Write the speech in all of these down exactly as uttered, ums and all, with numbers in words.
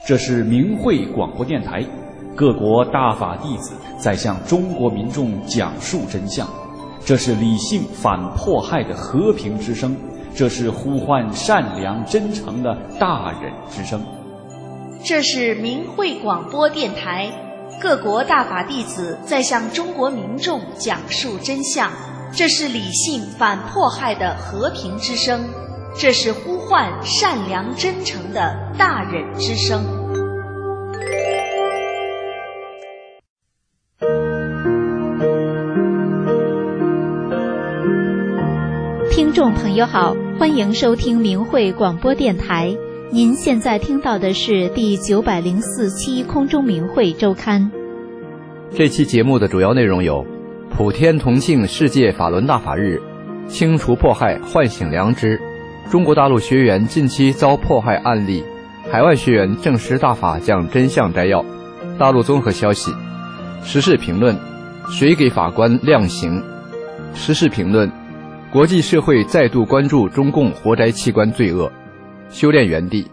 这是明慧广播电台，各国大法弟子在向中国民众讲述真相。这是理性反迫害的和平之声，这是呼唤善良真诚的大忍之声。 这是明慧广播电台，各国大法弟子在向中国民众讲述真相。这是理性反迫害的和平之声，这是呼唤善良真诚的大忍之声。 听众朋友好，欢迎收听明慧广播电台。您现在听到的是第九百零四期空中明慧周刊。 这期节目的主要内容有：普天同庆世界法轮大法日，清除迫害，唤醒良知；中国大陆学员近期遭迫害案例，海外学员证实大法讲真相摘要；大陆综合消息；时事评论：谁给法官量刑？时事评论：国际社会再度关注中共活摘器官罪恶；修炼原地。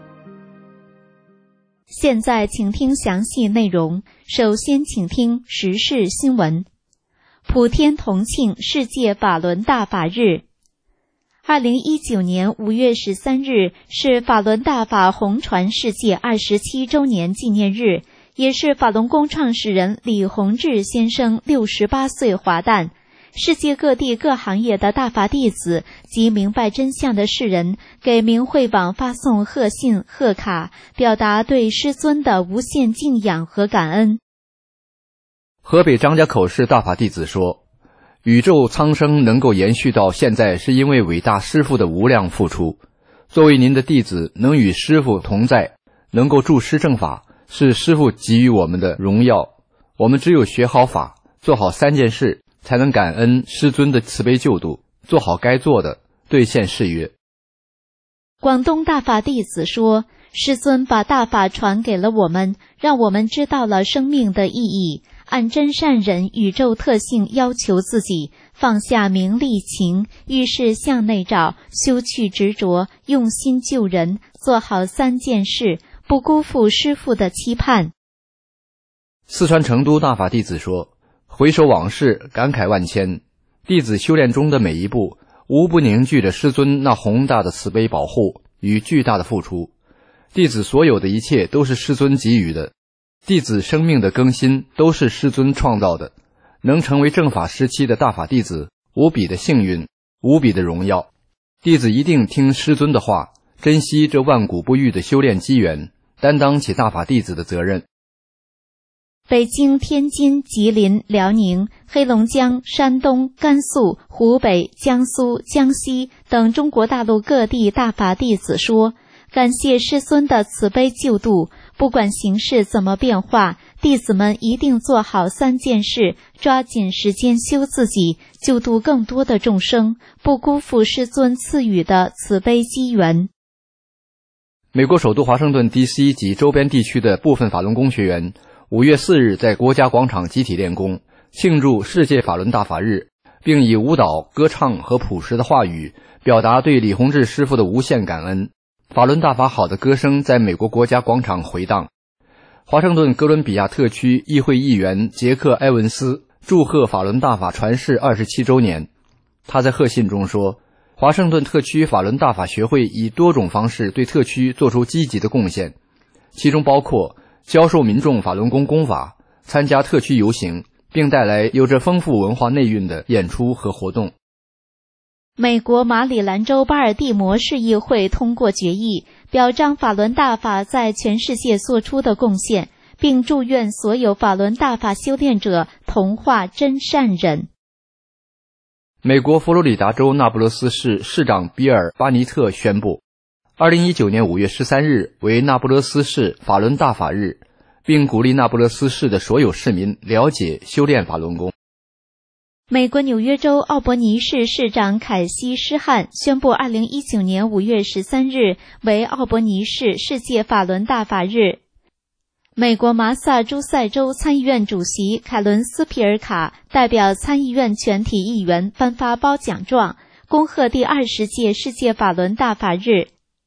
现在请听详细内容。首先请听时事新闻。普天同庆世界法轮大法日。二零一九年五月十三日是法轮大法红传世界二十七周年纪念日，也是法轮功创始人李洪志先生六十八岁华诞。世界各地各行业的大法弟子及明白真相的世人给明慧网发送贺信贺卡，表达对师尊的无限敬仰和感恩。 河北张家口市大法弟子说，宇宙苍生能够延续到现在，是因为伟大师父的无量付出。作为您的弟子，能与师父同在，能够助师正法，是师父给予我们的荣耀。我们只有学好法，做好三件事，才能感恩师尊的慈悲救度，做好该做的，兑现誓约。 广东大法弟子说，师尊把大法传给了我们，让我们知道了生命的意义，按真善忍宇宙特性要求自己，放下名利情，遇事向内找，休去执着，用心救人，做好三件事，不辜负师父的期盼。 四川成都大法弟子说，回首往事，感慨万千。弟子修炼中的每一步，无不凝聚着师尊那宏大的慈悲保护与巨大的付出。弟子所有的一切都是师尊给予的，弟子生命的更新都是师尊创造的。能成为正法时期的大法弟子，无比的幸运，无比的荣耀。弟子一定听师尊的话，珍惜这万古不遇的修炼机缘，担当起大法弟子的责任。 北京、天津、吉林、辽宁、黑龙江、山东、甘肃、湖北、江苏、江西等中国大陆各地大法弟子说，感谢师尊的慈悲救度，不管形势怎么变化，弟子们一定做好三件事，抓紧时间修自己，救度更多的众生，不辜负师尊赐予的慈悲机缘。 美国首都华盛顿 D C 及周边地区的部分法轮功学员五月四日在国家广场集体练功，庆祝世界法轮大法日，并以舞蹈、歌唱和朴实的话语表达对李洪志师父的无限感恩。法轮大法好的歌声在美国国家广场回荡。华盛顿哥伦比亚特区议会议员杰克·埃文斯祝贺法轮大法传世二十七周年。他在贺信中说，华盛顿特区法轮大法学会以多种方式对特区做出积极的贡献，其中包括教授民众法轮功功法，参加特区游行，并带来有着丰富文化内蕴的演出和活动。 美国马里兰州巴尔的摩市议会通过决议，表彰法轮大法在全世界做出的贡献，并祝愿所有法轮大法修炼者同化真善忍。 美国佛罗里达州那不勒斯市市长比尔·巴尼特宣布，二零一九年五月十三日为那不勒斯市法轮大法日，并鼓励那不勒斯市的所有市民了解修炼法轮功。 美国纽约州奥伯尼市市长凯西·施汉宣布二零一九年五月十三日为奥伯尼市世界法轮大法日。美国麻萨诸塞州参议院主席凯伦斯皮尔卡代表参议院全体议员颁发褒奖状，恭贺第二十届世界法轮大法日。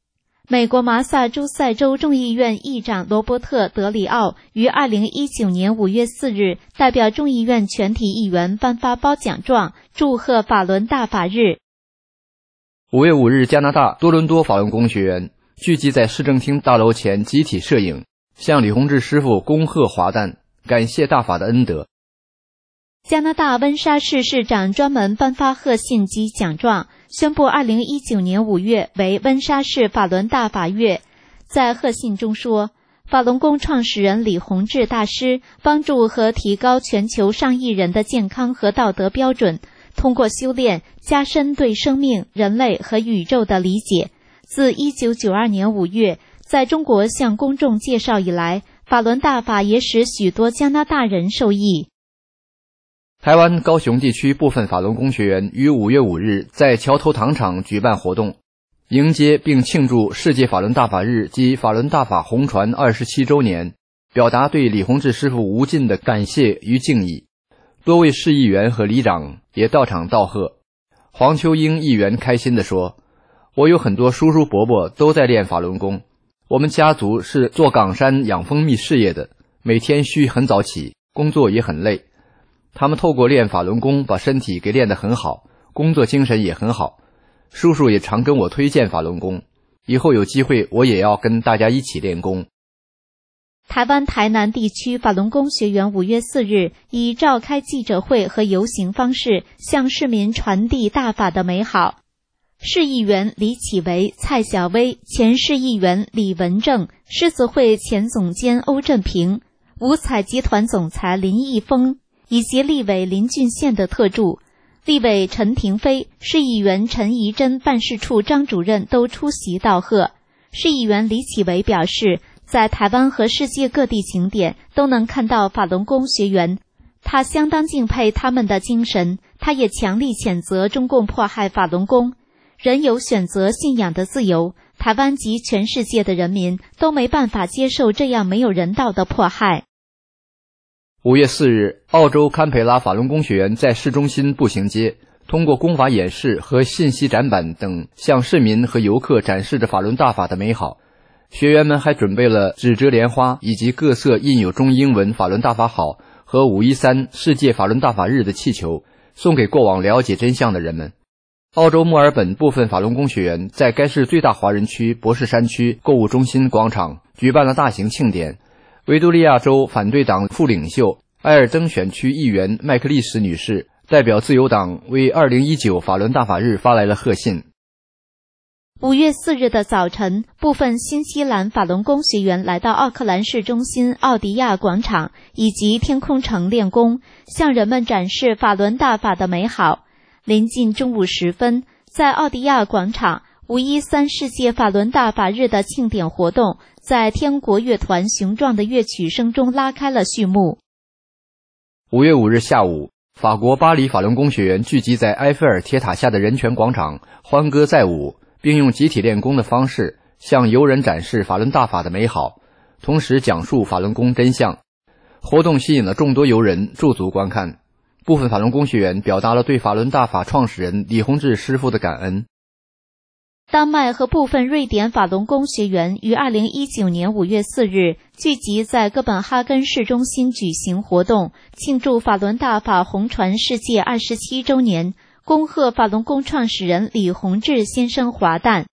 美国麻萨诸塞州众议院议长罗伯特·德里奥于二零一九年五月四日代表众议院全体议员颁发褒奖状，祝贺法轮大法日。 五月五日，加拿大多伦多法轮功学员聚集在市政厅大楼前集体摄影，向李洪志师傅恭贺华诞，感谢大法的恩德。 加拿大温莎市市长专门颁发贺信及奖状，宣布二零一九年五月为温莎市法轮大法月。在贺信中说，法轮功创始人李洪志大师帮助和提高全球上亿人的健康和道德标准，通过修炼加深对生命、人类和宇宙的理解。自一九九二年五月在中国向公众介绍以来，法轮大法也使许多加拿大人受益。 台湾高雄地区部分法轮功学员于五月五日在桥头糖厂举办活动，迎接并庆祝世界法轮大法日及法轮大法红传二十七周年，表达对李洪志师傅无尽的感谢与敬意。多位市议员和里长也到场道贺。黄秋英议员开心地说，我有很多叔叔伯伯都在练法轮功，我们家族是做岗山养蜂蜜事业的，每天需很早起，工作也很累。他们透过练法轮功把身体给练得很好，工作精神也很好。叔叔也常跟我推荐法轮功，以后有机会我也要跟大家一起练功。 台湾台南地区法轮功学员五月四日以召开记者会和游行方式向市民传递大法的美好。市议员李启维、蔡小薇，前市议员李文正，狮子会前总监欧振平，五彩集团总裁林义峰，以及立委林俊宪的特助。立委陈廷飞、市议员陈怡贞办事处张主任都出席道贺。市议员李启维表示，在台湾和世界各地景点都能看到法轮功学员，他相当敬佩他们的精神。他也强力谴责中共迫害法轮功。人有选择信仰的自由，台湾及全世界的人民都没办法接受这样没有人道的迫害。 五月四日，澳洲堪培拉法轮功学员在市中心步行街通过功法演示和信息展板等向市民和游客展示着法轮大法的美好。学员们还准备了纸折莲花以及各色印有中英文法轮大法好和五一三世界法轮大法日的气球，送给过往了解真相的人们。澳洲墨尔本部分法轮功学员在该市最大华人区博士山区购物中心广场举办了大型庆典。维多利亚州反对党副领袖埃尔登选区议员麦克利什女士代表自由党为二零一九法轮大法日发来了贺信。 五月四日的早晨，部分新西兰法轮功学员来到奥克兰市中心奥迪亚广场以及天空城练功，向人们展示法轮大法的美好。临近中午时分，在奥迪亚广场，五一三世界法轮大法日的庆典活动在天国乐团雄壮的乐曲声中拉开了序幕。 五月五日下午，法国巴黎法轮功学员聚集在埃菲尔铁塔下的人权广场，欢歌载舞，并用集体练功的方式向游人展示法轮大法的美好，同时讲述法轮功真相。活动吸引了众多游人驻足观看。部分法轮功学员表达了对法轮大法创始人李洪志师傅的感恩。 丹麦和部分瑞典法轮功学员于二零一九年五月四日聚集在哥本哈根市中心举行活动，庆祝法轮大法红传世界二十七周年，恭贺法轮功创始人李洪志先生华诞。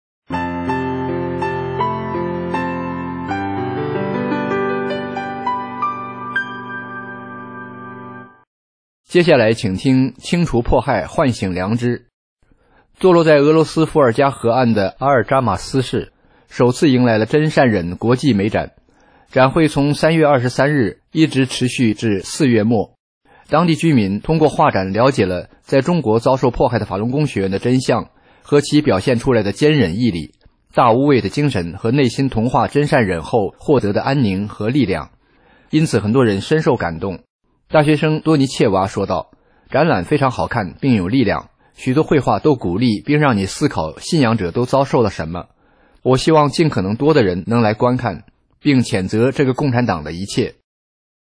接下来请听清除迫害，唤醒良知。坐落在俄罗斯伏尔加河岸的阿尔扎马斯市首次迎来了真善忍国际美展，展会从三月二十三日一直持续至四月末。当地居民通过画展了解了在中国遭受迫害的法轮功学员的真相和其表现出来的坚忍毅力、大无畏的精神和内心同化真善忍后获得的安宁和力量，因此很多人深受感动。大学生多尼切娃说道，展览非常好看并有力量，许多绘画都鼓励并让你思考信仰者都遭受了什么。我希望尽可能多的人能来观看，并谴责这个共产党的一切。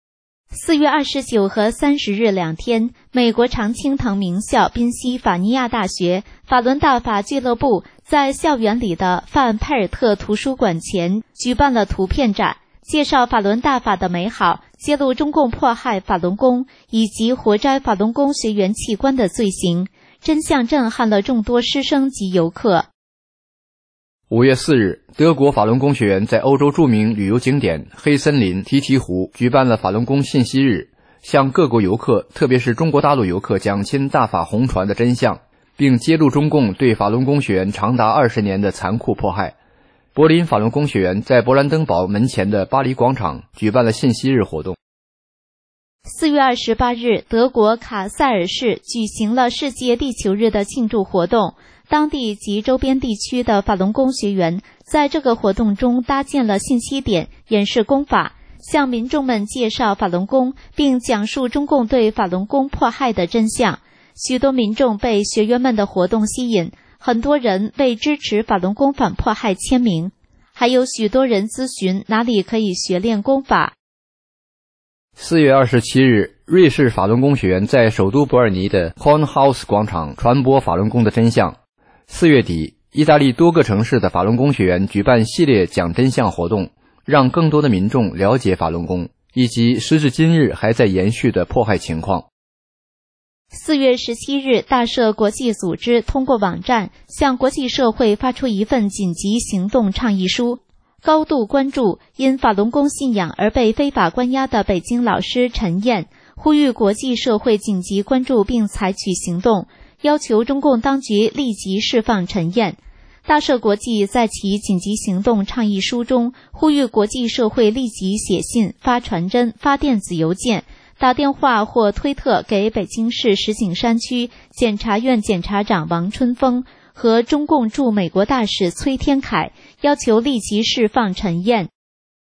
四月二十九和三十日两天，美国常青藤名校宾夕法尼亚大学法轮大法俱乐部在校园里的范派尔特图书馆前举办了图片展，介绍法轮大法的美好，揭露中共迫害法轮功以及活摘法轮功学员器官的罪行，真相震撼了众多师生及游客。 五月四日，德国法轮功学员在欧洲著名旅游景点黑森林提提湖举办了法轮功信息日，向各国游客，特别是中国大陆游客讲清大法红传的真相，并揭露中共对法轮功学员长达二十年的残酷迫害。柏林法轮功学员在勃兰登堡门前的巴黎广场举办了信息日活动。 四月二十八日，德国卡塞尔市举行了世界地球日的庆祝活动，当地及周边地区的法轮功学员在这个活动中搭建了信息点，演示功法，向民众们介绍法轮功，并讲述中共对法轮功迫害的真相。许多民众被学员们的活动吸引，很多人为支持法轮功反迫害签名，还有许多人咨询哪里可以学练功法。 四月二十七日，瑞士法轮功学员在首都伯尔尼的 Kornhaus 广场传播法轮功的真相。四月底，意大利多个城市的法轮功学员举办系列讲真相活动，让更多的民众了解法轮功以及时至今日还在延续的迫害情况。 四月十七日，大赦国际组织通过网站向国际社会发出一份紧急行动倡议书，高度关注因法轮功信仰而被非法关押的北京老师陈燕，呼吁国际社会紧急关注并采取行动，要求中共当局立即释放陈燕。大赦国际在其紧急行动倡议书中呼吁国际社会立即写信、发传真、发电子邮件、打电话或推特给北京市石景山区检察院检察长王春风和中共驻美国大使崔天凯，要求立即释放陈燕。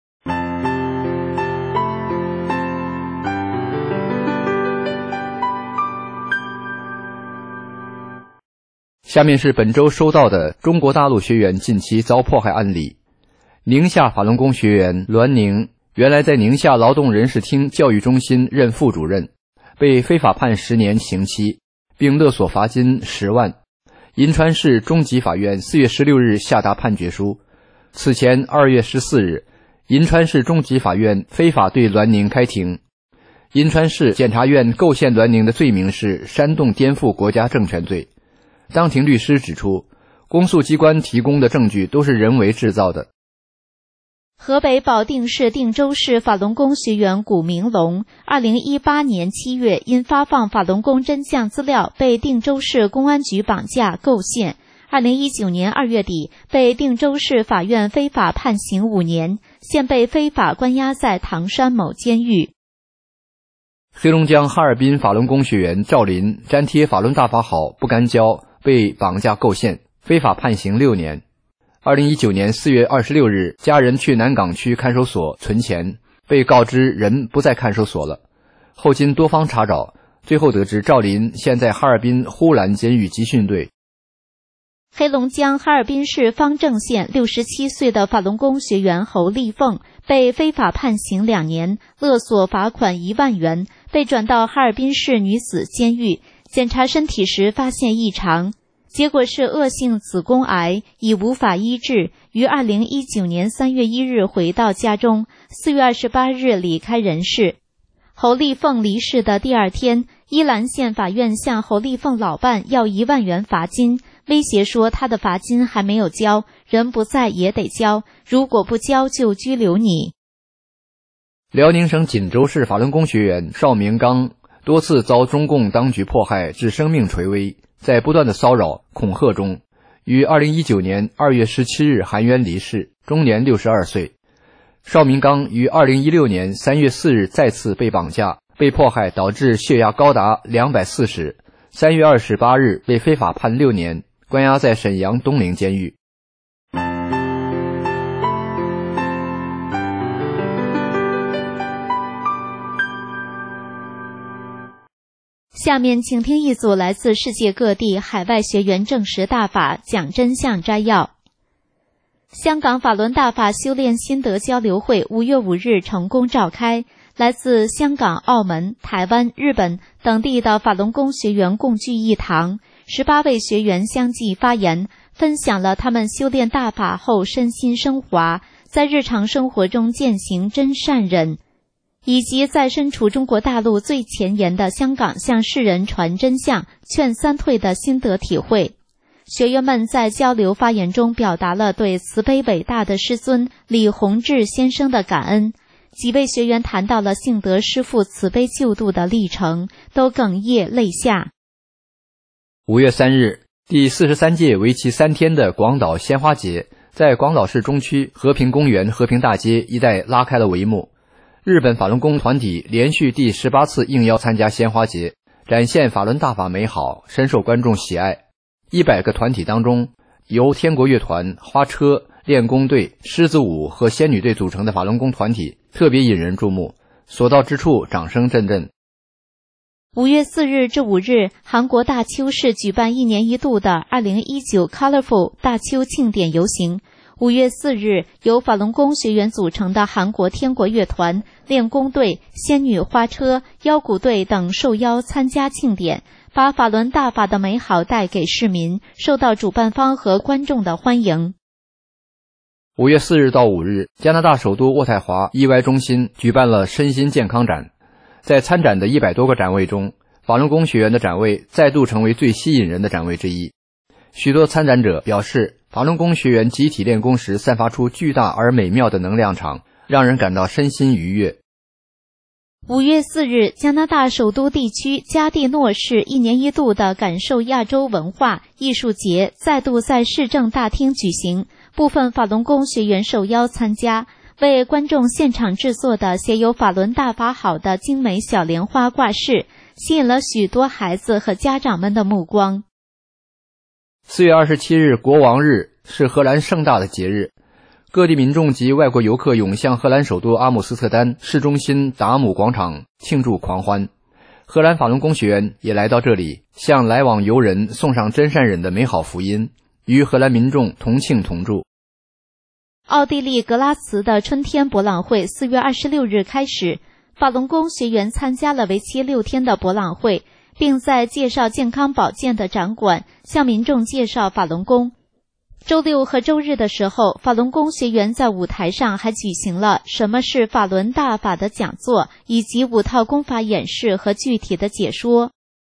下面是本周收到的中国大陆学员近期遭迫害案例。宁夏法轮功学员栾宁原来在宁夏劳动人事厅教育中心任副主任，被非法判十年刑期，并勒索罚金十万。银川市中级法院四月十六日下达判决书。此前二月十四日，银川市中级法院非法对栾宁开庭。银川市检察院构陷栾宁的罪名是煽动颠覆国家政权罪。当庭律师指出，公诉机关提供的证据都是人为制造的。 河北保定市定州市法轮功学员古明龙，二零一八年七月因发放法轮功真相资料被定州市公安局绑架构陷，二零一九年二月底被定州市法院非法判刑五年，现被非法关押在唐山某监狱。 黑龙江哈尔滨法轮功学员赵林粘贴法轮大法好不干交，被绑架构陷，非法判刑六年。二零一九年四月二十六日，家人去南岗区看守所存钱，被告知人不在看守所了。后经多方查找，最后得知赵林现在哈尔滨呼兰监狱集训队。 黑龙江哈尔滨市方正县六十七岁的法轮功学员侯丽凤被非法判刑两年，勒索罚款一万元，被转到哈尔滨市女子监狱。检查身体时发现异常，结果是恶性子宫癌，已无法医治，于二零一九年三月一日回到家中，四月二十八日离开人世。侯丽凤离世的第二天，依兰县法院向侯丽凤老伴要一万元罚金，威胁说他的罚金还没有交，人不在也得交，如果不交就拘留你。 辽宁省锦州市法轮功学员邵明刚多次遭中共当局迫害致生命垂危，在不断的骚扰恐吓中，于二零一九年二月十七日含冤离世，终年六十二岁。邵明刚于二零一六年三月四日再次被绑架，被迫害导致血压高达两百四十，三月二十八日被非法判六年，关押在沈阳东陵监狱。 下面请听一组来自世界各地海外学员证实大法讲真相摘要。香港法轮大法修炼心得交流会五月五日成功召开， 来自香港、澳门、台湾、日本等地的法轮功学员共聚一堂，十八位学员相继发言，分享了他们修炼大法后身心升华，在日常生活中践行真善忍，以及在身处中国大陆最前沿的香港向世人传真相、劝三退的心得体会。学员们在交流发言中表达了对慈悲伟大的师尊李洪志先生的感恩。几位学员谈到了幸德师父慈悲救度的历程，都哽咽泪下。 五月三日，第四十三届为期三天的广岛鲜花节在广岛市中区和平公园和平大街一带拉开了帷幕。日本法轮功团体连续第十八次应邀参加鲜花节，展现法轮大法美好，深受观众喜爱。一百个团体当中，由天国乐团、花车、练功队、狮子舞和仙女队组成的法轮功团体特别引人注目，所到之处掌声阵阵。 五月四日至五日，韩国大邱市举办一年一度的二零一九 Colorful 大邱庆典游行。五月四日，由法轮功学员组成的韩国天国乐团、练功队、仙女花车、腰鼓队等受邀参加庆典，把法轮大法的美好带给市民，受到主办方和观众的欢迎。 五月四日到五日，加拿大首都渥太华 E Y 中心举办了身心健康展。在参展的一百多个展位中，法轮功学员的展位再度成为最吸引人的展位之一。许多参展者表示，法轮功学员集体练功时散发出巨大而美妙的能量场，让人感到身心愉悦。 五月四日，加拿大首都地区加蒂诺市一年一度的感受亚洲文化艺术节再度在市政大厅举行，部分法轮功学员受邀参加，为观众现场制作的写有法轮大法好的精美小莲花挂饰，吸引了许多孩子和家长们的目光。 四月二十七日国王日是荷兰盛大的节日，各地民众及外国游客涌向荷兰首都阿姆斯特丹市中心达姆广场庆祝狂欢。荷兰法轮功学员也来到这里，向来往游人送上真善忍的美好福音，与荷兰民众同庆同祝。 奥地利格拉茨的春天博览会四月二十六日开始，法轮功学员参加了为期六天的博览会，并在介绍健康保健的展馆向民众介绍法轮功。周六和周日的时候，法轮功学员在舞台上还举行了什么是法轮大法的讲座，以及五套功法演示和具体的解说。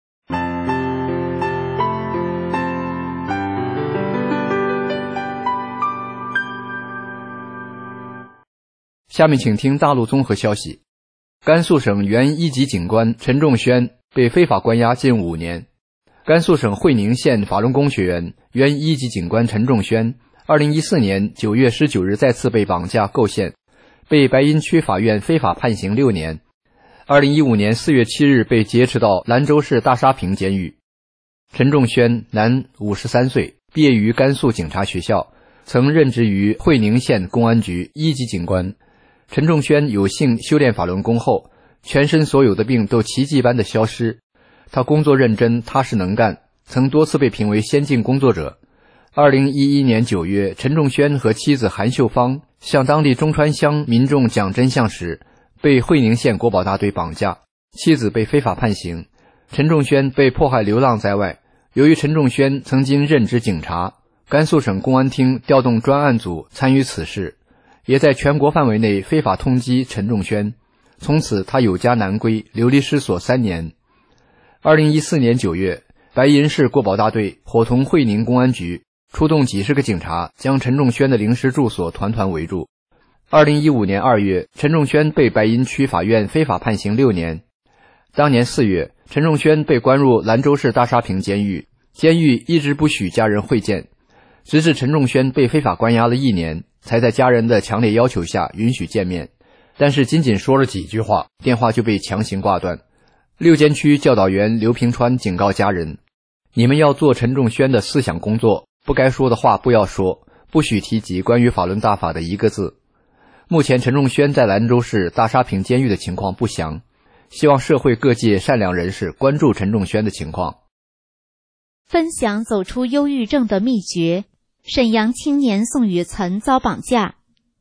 下面请听大陆综合消息。甘肃省原一级警官陈仲轩被非法关押近五年。甘肃省会宁县法轮功学员原一级警官陈仲轩二零一四年九月十九日再次被绑架构陷，被白银区法院非法判刑六年。二零一五年四月七日被劫持到兰州市大沙坪监狱。陈仲轩，男，五十三岁，毕业于甘肃警察学校，曾任职于会宁县公安局一级警官。陈仲轩有幸修炼法轮功后，全身所有的病都奇迹般的消失。他工作认真，踏实能干，曾多次被评为先进工作者。二零一一年九月，陈仲轩和妻子韩秀芳向当地中川乡民众讲真相时，被会宁县国保大队绑架，妻子被非法判刑，陈仲轩被迫害流浪在外。由于陈仲轩曾经任职警察，甘肃省公安厅调动专案组参与此事，也在全国范围内非法通缉陈仲轩，从此他有家难归，流离失所三年。二零一四年九月，白银市国保大队伙同会宁公安局出动几十个警察，将陈仲轩的临时住所团团围住。二零一五年二月，陈仲轩被白银区法院非法判刑六年。当年四月，陈仲轩被关入兰州市大沙坪监狱，监狱一直不许家人会见，直至陈仲轩被非法关押了一年，才在家人的强烈要求下允许见面，但是仅仅说了几句话，电话就被强行挂断。六监区教导员刘平川警告家人，你们要做陈仲轩的思想工作，不该说的话不要说，不许提及关于法轮大法的一个字。目前陈仲轩在兰州市大沙坪监狱的情况不详，希望社会各界善良人士关注陈仲轩的情况。 分享走出忧郁症的秘诀，沈阳青年宋雨岑遭绑架。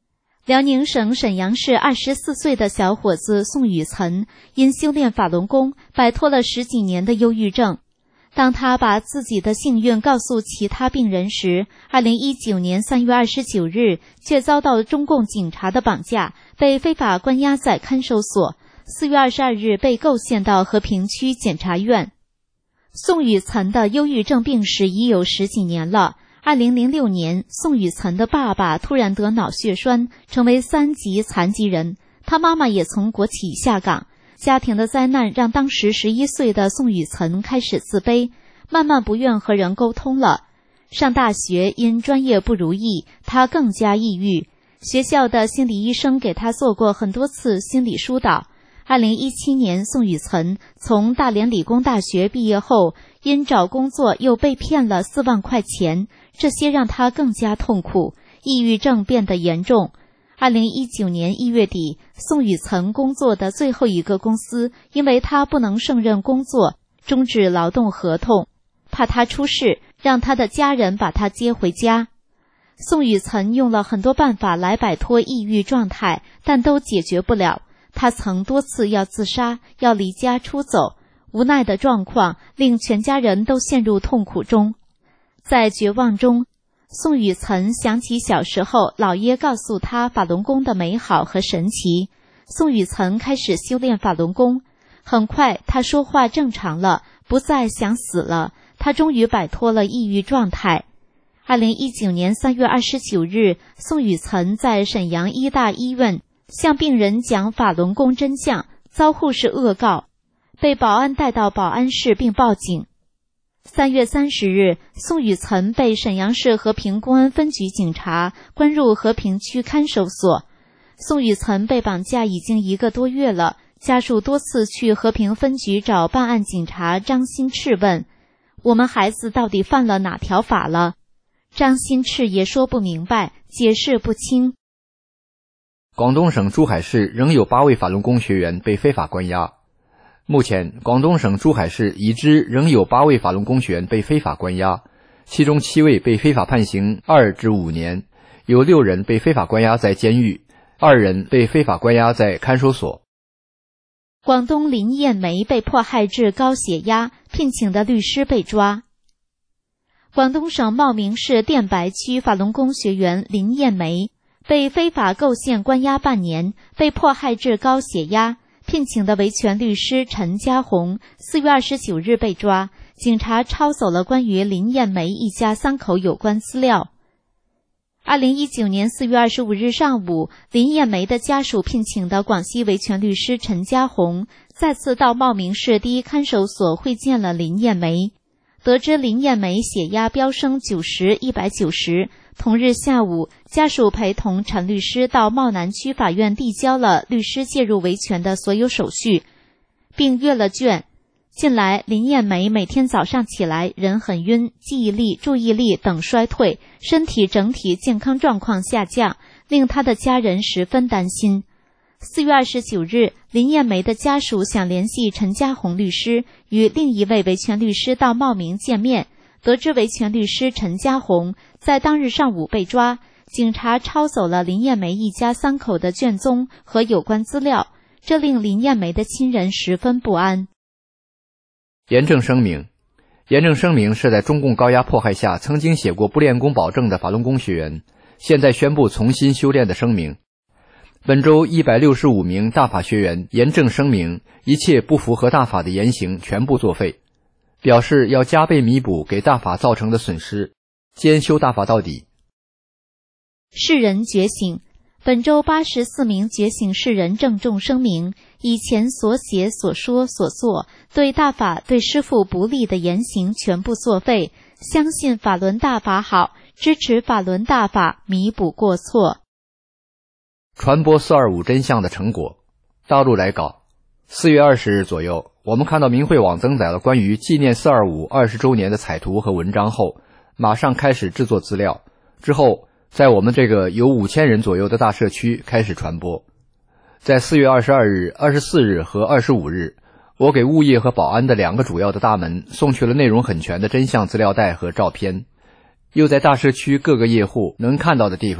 辽宁省沈阳市二十四岁的小伙子宋雨岑，因修炼法轮功，摆脱了十几年的忧郁症。当他把自己的幸运告诉其他病人时，二零一九年三月二十九日，却遭到中共警察的绑架，被非法关押在看守所。四月二十二日被构陷到和平区检察院。宋雨岑的忧郁症病史已有十几年了。二零零六年，宋雨岑的爸爸突然得脑血栓，成为三级残疾人。他妈妈也从国企下岗。家庭的灾难让当时十一岁的宋雨岑开始自卑，慢慢不愿和人沟通了。上大学因专业不如意，他更加抑郁。学校的心理医生给他做过很多次心理疏导。二零一七年，宋雨岑从大连理工大学毕业后，因找工作又被骗了四万块钱，这些让他更加痛苦，抑郁症变得严重。二零一九年一月底，宋雨岑工作的最后一个公司，因为他不能胜任工作，终止劳动合同，怕他出事，让他的家人把他接回家。宋雨岑用了很多办法来摆脱抑郁状态，但都解决不了。他曾多次要自杀，要离家出走，无奈的状况令全家人都陷入痛苦中。在绝望中，宋雨岑想起小时候姥爷告诉他法轮功的美好和神奇。宋雨岑开始修炼法轮功，很快他说话正常了，不再想死了，他终于摆脱了抑郁状态。二零一九年三月二十九日，宋雨岑在沈阳医大医院向病人讲法轮功真相，遭护士恶告，被保安带到保安室并报警。三月三十日，宋雨岑被沈阳市和平公安分局警察关入和平区看守所。宋雨岑被绑架已经一个多月了，家属多次去和平分局找办案警察张新赤问：我们孩子到底犯了哪条法了？张新赤也说不明白，解释不清。 广东省珠海市仍有八位法轮功学员被非法关押。目前，广东省珠海市已知仍有八位法轮功学员被非法关押，其中七位被非法判刑二至五年，有六人被非法关押在监狱，二人被非法关押在看守所。 广东林艳梅被迫害致高血压，聘请的律师被抓。广东省茂名市电白区法轮功学员林艳梅被非法构陷关押半年，被迫害致高血压，聘请的维权律师陈家红四月二十九日被抓，警察抄走了关于林艳梅一家三口有关资料。二零一九年四月二十五日上午，林艳梅的家属聘请的广西维权律师陈家红再次到茂名市第一看守所会见了林艳梅。得知林艳梅血压飙升九十、一百九十，同日下午，家属陪同陈律师到茂南区法院递交了律师介入维权的所有手续，并阅了卷。近来，林艳梅每天早上起来人很晕，记忆力、注意力等衰退，身体整体健康状况下降，令她的家人十分担心。四月二十九日，林艳梅的家属想联系陈家红律师，与另一位维权律师到茂名见面，得知维权律师陈家红在当日上午被抓，警察抄走了林艳梅一家三口的卷宗和有关资料，这令林艳梅的亲人十分不安。 严正声明，严正声明是在中共高压迫害下曾经写过不练功保证的法轮功学员，现在宣布重新修炼的声明。本周一百六十五名大法学员严正声明，一切不符合大法的言行全部作废，表示要加倍弥补给大法造成的损失，坚修大法到底。 世人觉醒，本周八十四名觉醒世人郑重声明，以前所写所说所做对大法对师父不利的言行全部作废，相信法轮大法好，支持法轮大法，弥补过错。 传播四二五真相的成果。大陆来稿，四月二十日左右，我们看到明慧网增载了关于纪念四二五二十周年的彩图和文章后，马上开始制作资料，之后在我们这个有五千人左右的大社区开始传播。在四月二十二日、二十四日和二十五日，我给物业和保安的两个主要的大门送去了内容很全的真相资料袋和照片，又在大社区各个业户能看到的地方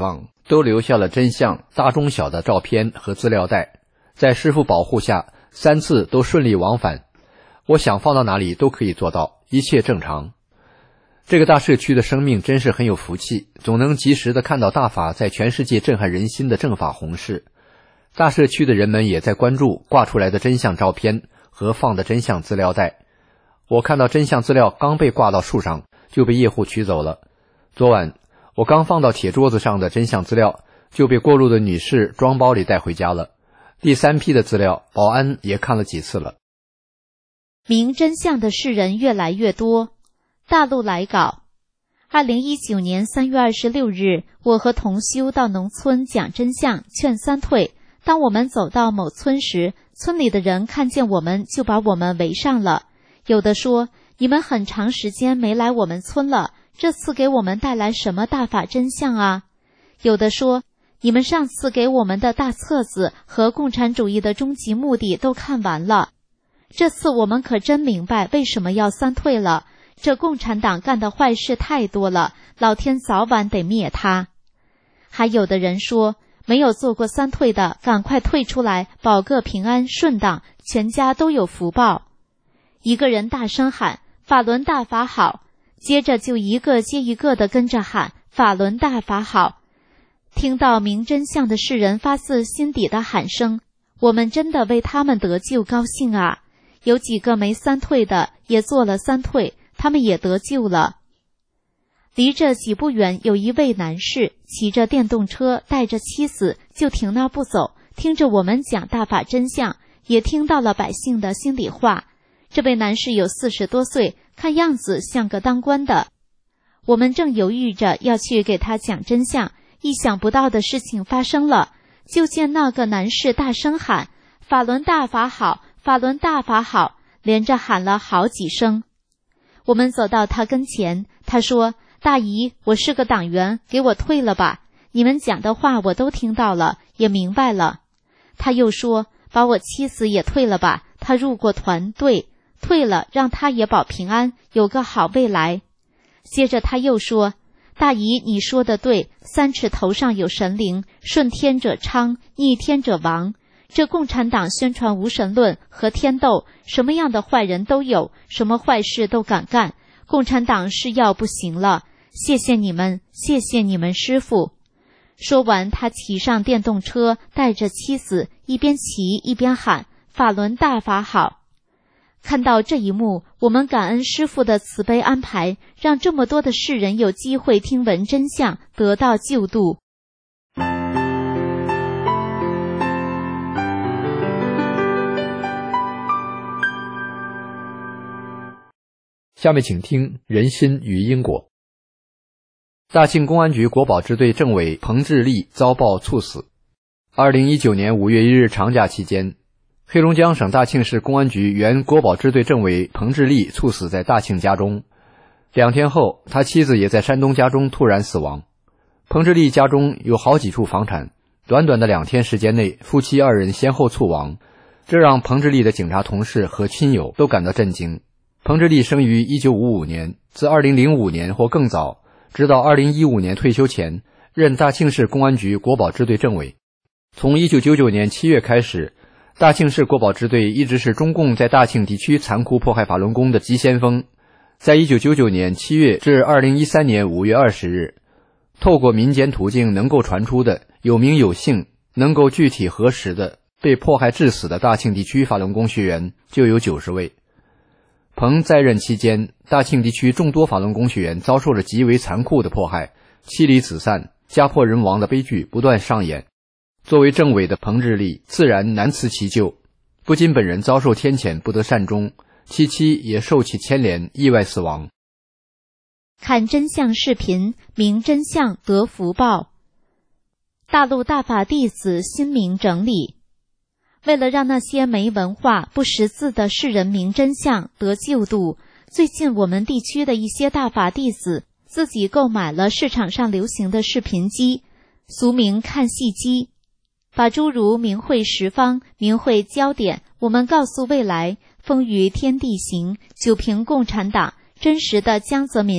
都留下了真相大中小的照片和资料带，在师父保护下，三次都顺利往返。我想放到哪里都可以做到，一切正常。这个大社区的生命真是很有福气，总能及时地看到大法在全世界震撼人心的正法弘誓。大社区的人们也在关注挂出来的真相照片和放的真相资料带。我看到真相资料刚被挂到树上，就被业户取走了。昨晚我刚放到铁桌子上的真相资料就被过路的女士装包里带回家了。第三批的资料保安也看了几次了。 明真相的世人越来越多。大陆来稿，二零一九年三月二十六日，我和同修到农村讲真相，劝三退。当我们走到某村时，村里的人看见我们就把我们围上了。有的说，你们很长时间没来我们村了，这次给我们带来什么大法真相啊？有的说，你们上次给我们的大册子和共产主义的终极目的都看完了，这次我们可真明白为什么要三退了。这共产党干的坏事太多了，老天早晚得灭他。还有的人说，没有做过三退的，赶快退出来，保个平安顺当，全家都有福报。一个人大声喊，法轮大法好，接着就一个接一个的跟着喊，法轮大法好。听到明真相的世人发自心底的喊声，我们真的为他们得救高兴啊！有几个没三退的也做了三退，他们也得救了。离这几步远有一位男士骑着电动车带着妻子就停那不走，听着我们讲大法真相，也听到了百姓的心里话。这位男士有四十多岁，看样子像个当官的。我们正犹豫着要去给他讲真相，意想不到的事情发生了，就见那个男士大声喊，法轮大法好，法轮大法好，连着喊了好几声。我们走到他跟前，他说，大姨，我是个党员，给我退了吧，你们讲的话我都听到了，也明白了。他又说，把我妻子也退了吧，他入过团队，退了让他也保平安，有个好未来。接着他又说，大姨你说的对，三尺头上有神灵，顺天者昌，逆天者亡。这共产党宣传无神论和天斗，什么样的坏人都有，什么坏事都敢干，共产党是要不行了，谢谢你们，谢谢你们师父。说完他骑上电动车，带着妻子一边骑一边喊，法轮大法好。看到这一幕，我们感恩师父的慈悲安排，让这么多的世人有机会听闻真相，得到救度。 下面请听人心与因果。大庆公安局国保支队政委彭志立遭报猝死。二零一九年五月一日长假期间，黑龙江省大庆市公安局原国保支队政委彭志立猝死在大庆家中。两天后，他妻子也在山东家中突然死亡。彭志立家中有好几处房产，短短的两天时间内，夫妻二人先后猝亡，这让彭志立的警察同事和亲友都感到震惊。彭志立生于一九五五年，自二零零五年或更早，直到二零一五年退休前，任大庆市公安局国保支队政委。从一九九九年七月开始，大庆市国保支队一直是中共在大庆地区残酷迫害法轮功的急先锋。在一九九九年七月至二零一三年五月二十日，透过民间途径能够传出的有名有姓、能够具体核实的被迫害致死的大庆地区法轮功学员就有九十位。彭在任期间，大庆地区众多法轮功学员遭受了极为残酷的迫害，妻离子散、家破人亡的悲剧不断上演。作为政委的彭志立自然难辞其咎，不仅本人遭受天谴不得善终，妻妻也受其牵连意外死亡。 看真相视频，明真相得福报。大陆大法弟子新明整理，为了让那些没文化不识字的世人明真相得救度，最近我们地区的一些大法弟子自己购买了市场上流行的视频机，俗名看戏机，把诸如明慧十方、明慧焦点、我们告诉未来、风雨天地行、九平共产党、真实的江泽民、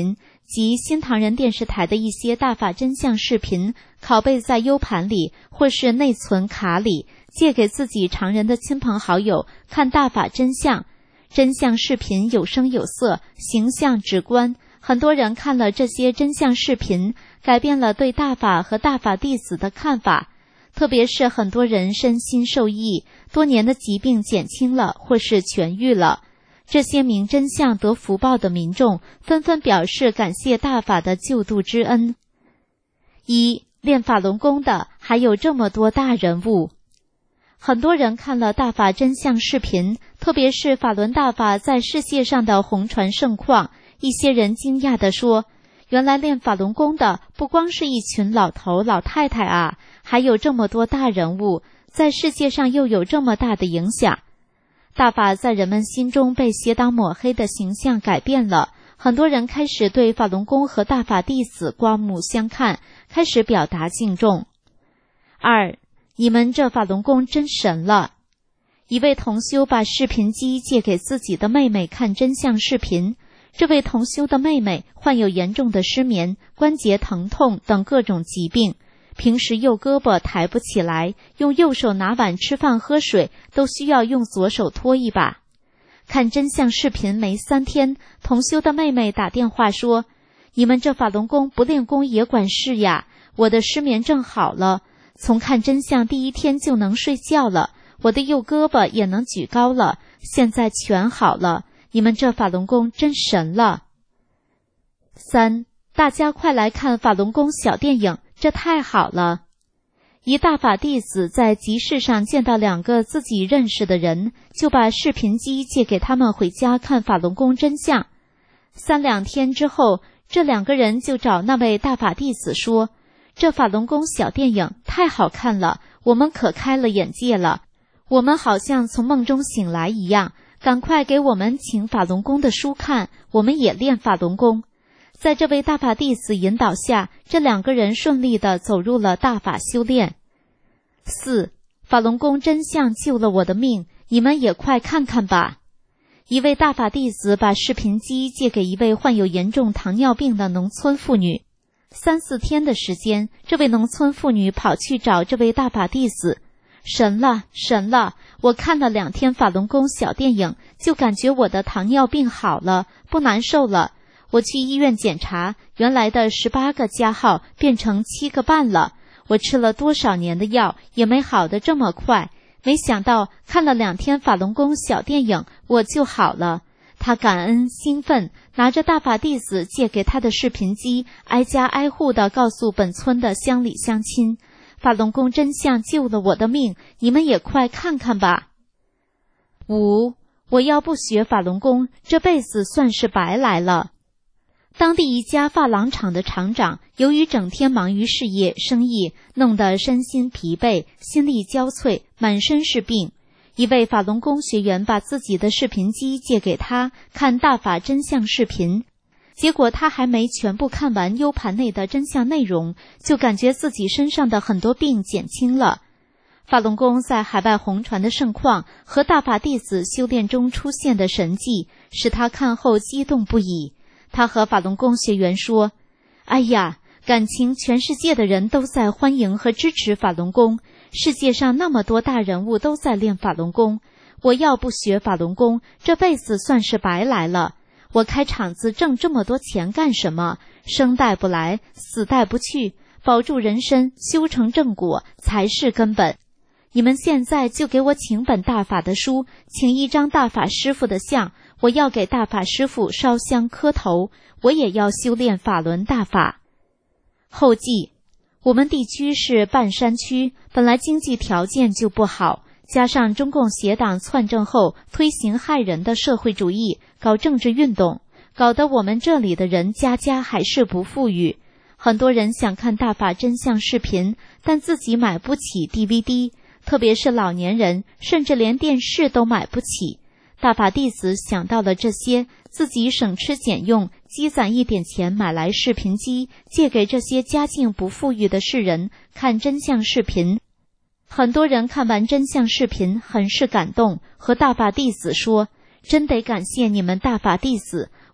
及新唐人电视台的一些大法真相视频拷贝在 U 盘里或是内存卡里，借给自己常人的亲朋好友看大法真相。真相视频有声有色，形象直观，很多人看了这些真相视频，改变了对大法和大法弟子的看法，特别是很多人身心受益，多年的疾病减轻了或是痊愈了。这些明真相得福报的民众纷纷表示感谢大法的救度之恩。一、练法轮功的还有这么多大人物。很多人看了大法真相视频，特别是法轮大法在世界上的红传盛况，一些人惊讶地说，原来练法轮功的不光是一群老头老太太啊，还有这么多大人物，在世界上又有这么大的影响。大法在人们心中被邪党抹黑的形象改变了，很多人开始对法轮功和大法弟子刮目相看，开始表达敬重。二、你们这法轮功真神了。一位同修把视频机借给自己的妹妹看真相视频，这位同修的妹妹患有严重的失眠、关节疼痛等各种疾病，平时右胳膊抬不起来，用右手拿碗吃饭喝水都需要用左手托一把。看真相视频没三天，同修的妹妹打电话说，你们这法轮功不练功也管事呀，我的失眠症好了，从看真相第一天就能睡觉了，我的右胳膊也能举高了，现在全好了，你们这法轮功真神了。三、大家快来看法轮功小电影，这太好了。一大法弟子在集市上见到两个自己认识的人，就把视频机借给他们回家看法轮功真相。三两天之后，这两个人就找那位大法弟子说，这法轮功小电影太好看了，我们可开了眼界了，我们好像从梦中醒来一样，赶快给我们请法轮功的书看，我们也练法轮功。在这位大法弟子引导下，这两个人顺利地走入了大法修炼。四、法轮功真相救了我的命，你们也快看看吧。一位大法弟子把视频机借给一位患有严重糖尿病的农村妇女。三四天的时间，这位农村妇女跑去找这位大法弟子，神了，神了，我看了两天法轮功小电影，就感觉我的糖尿病好了，不难受了。我去医院检查，原来的十八个加号变成七个半了。我吃了多少年的药，也没好得这么快。没想到看了两天法轮功小电影，我就好了。他感恩兴奋，拿着大法弟子借给他的视频机，挨家挨户地告诉本村的乡里乡亲，法轮功真相救了我的命，你们也快看看吧。五、我要不学法轮功，这辈子算是白来了。当地一家发廊厂的厂长，由于整天忙于事业生意，弄得身心疲惫，心力交瘁，满身是病。一位法轮功学员把自己的视频机借给他看大法真相视频，结果他还没全部看完 U 盘内的真相内容，就感觉自己身上的很多病减轻了。法轮功在海外红传的盛况和大法弟子修炼中出现的神迹，使他看后激动不已。他和法轮功学员说，哎呀，感情全世界的人都在欢迎和支持法轮功，世界上那么多大人物都在练法轮功，我要不学法轮功，这辈子算是白来了。我开厂子挣这么多钱干什么？生带不来，死带不去，保住人身，修成正果才是根本。你们现在就给我请本大法的书，请一张大法师父的像，我要给大法师父烧香磕头，我也要修炼法轮大法。后记，我们地区是半山区，本来经济条件就不好，加上中共邪党篡政后推行害人的社会主义，搞政治运动，搞得我们这里的人家家还是不富裕。很多人想看大法真相视频，但自己买不起 D V D， 特别是老年人，甚至连电视都买不起。大法弟子想到了这些，自己省吃俭用，积攒一点钱买来视频机，借给这些家境不富裕的世人看真相视频。很多人看完真相视频很是感动，和大法弟子说，真得感谢你们大法弟子，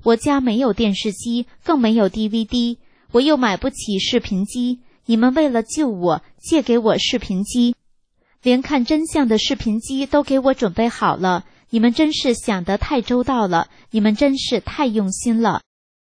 我家没有电视机，更没有 D V D， 我又买不起视频机。你们为了救我，借给我视频机，连看真相的视频机都给我准备好了。你们真是想得太周到了，你们真是太用心了。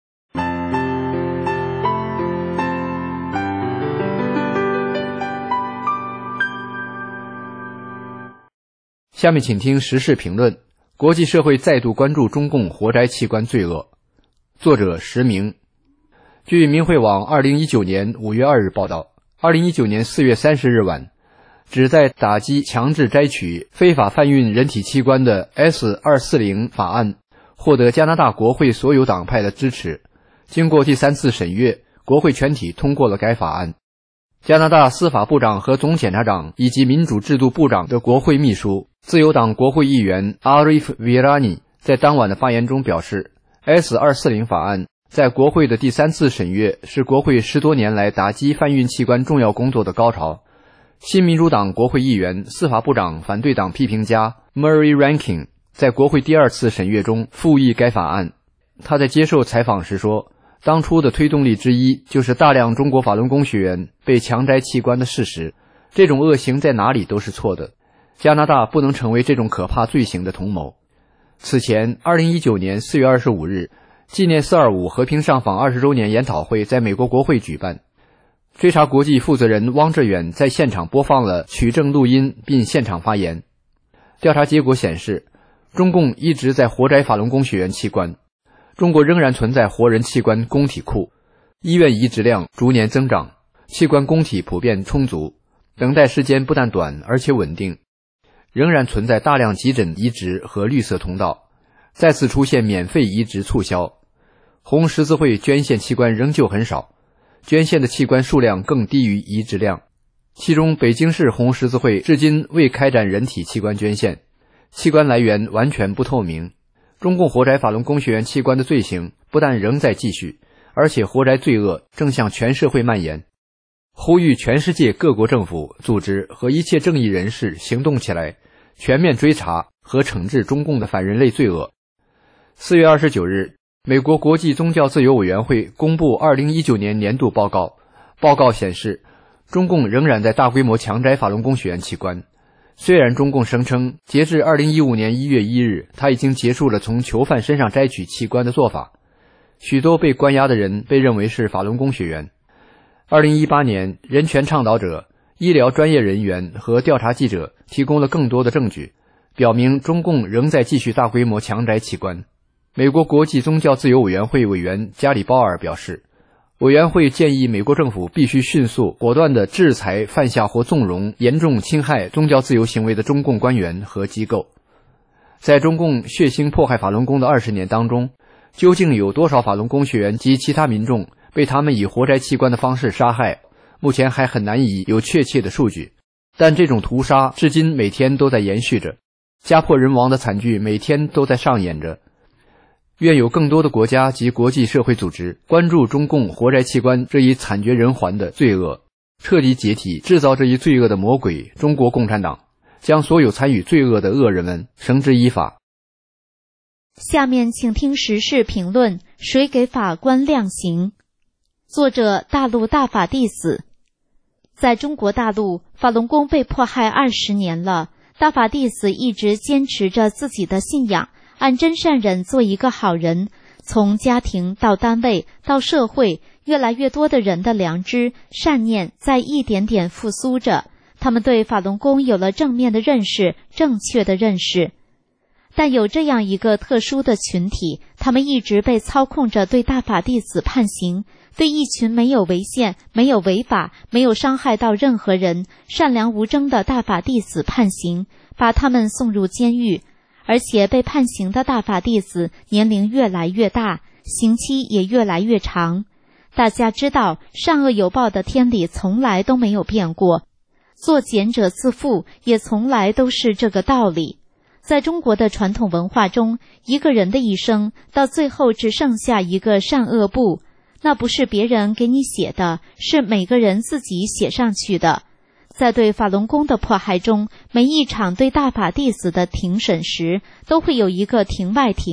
下面请听时事评论。国际社会再度关注中共活摘器官罪恶。作者石明。据民汇网二零一九年五月二日报道，二零一九年四月三十日晚，旨在打击强制摘取、非法贩运人体器官的 S 二四零 法案获得加拿大国会所有党派的支持。经过第三次审阅，国会全体通过了该法案。加拿大司法部长和总检察长以及民主制度部长的国会秘书，自由党国会议员 Arif Virani 在当晚的发言中表示， S 二四零 法案在国会的第三次审阅是国会十多年来打击贩运器官重要工作的高潮。新民主党国会议员、司法部长反对党批评家 Murray Rankin 在国会第二次审阅中复议该法案。他在接受采访时说，当初的推动力之一就是大量中国法轮功学员被强摘器官的事实，这种恶行在哪里都是错的。加拿大不能成为这种可怕罪行的同谋。此前二零一九年四月二十五日，纪念四二五和平上访二十周年研讨会在美国国会举办。追查国际负责人汪志远在现场播放了取证录音并现场发言。调查结果显示，中共一直在活摘法轮功学员器官。中国仍然存在活人器官供体库，医院移植量逐年增长，器官供体普遍充足，等待时间不但短而且稳定。仍然存在大量急诊移植和绿色通道，再次出现免费移植促销。红十字会捐献器官仍旧很少，捐献的器官数量更低于移植量。其中北京市红十字会至今未开展人体器官捐献，器官来源完全不透明。中共活摘法轮功学员器官的罪行不但仍在继续，而且活摘罪恶正向全社会蔓延。呼吁全世界各国政府、组织和一切正义人士行动起来，全面追查和惩治中共的反人类罪恶。四月二十九日，美国国际宗教自由委员会公布二零一九年年度报告。报告显示，中共仍然在大规模强摘法轮功学员器官。虽然中共声称截至二零一五年一月一日，他已经结束了从囚犯身上摘取器官的做法，许多被关押的人被认为是法轮功学员。二零一八年，人权倡导者、医疗专业人员和调查记者提供了更多的证据，表明中共仍在继续大规模强摘器官。美国国际宗教自由委员会委员加里鲍尔表示，委员会建议美国政府必须迅速果断地制裁犯下或纵容严重侵害宗教自由行为的中共官员和机构。在中共血腥迫害法轮功的二十年当中，究竟有多少法轮功学员及其他民众被他们以活摘器官的方式杀害，目前还很难以有确切的数据。但这种屠杀至今每天都在延续着，家破人亡的惨剧每天都在上演着。愿有更多的国家及国际社会组织关注中共活摘器官这一惨绝人寰的罪恶，彻底解体制造这一罪恶的魔鬼中国共产党，将所有参与罪恶的恶人们绳之以法。 下面请听时事评论：谁给法官量刑？作者大陆大法弟子。在中国大陆，法轮功被迫害二十年了，大法弟子一直坚持着自己的信仰，按真善忍做一个好人。从家庭到单位到社会，越来越多的人的良知、善念在一点点复苏着，他们对法轮功有了正面的认识，正确的认识。但有这样一个特殊的群体，他们一直被操控着对大法弟子判刑，对一群没有违宪、没有违法、没有伤害到任何人、善良无争的大法弟子判刑，把他们送入监狱。而且被判刑的大法弟子年龄越来越大，刑期也越来越长。大家知道，善恶有报的天理从来都没有变过，作茧者自缚也从来都是这个道理。在中国的传统文化中，一个人的一生到最后只剩下一个善恶簿，那不是别人给你写的，是每个人自己写上去的。在对法轮功的迫害中，每一场对大法弟子的庭审时，都会有一个庭外庭，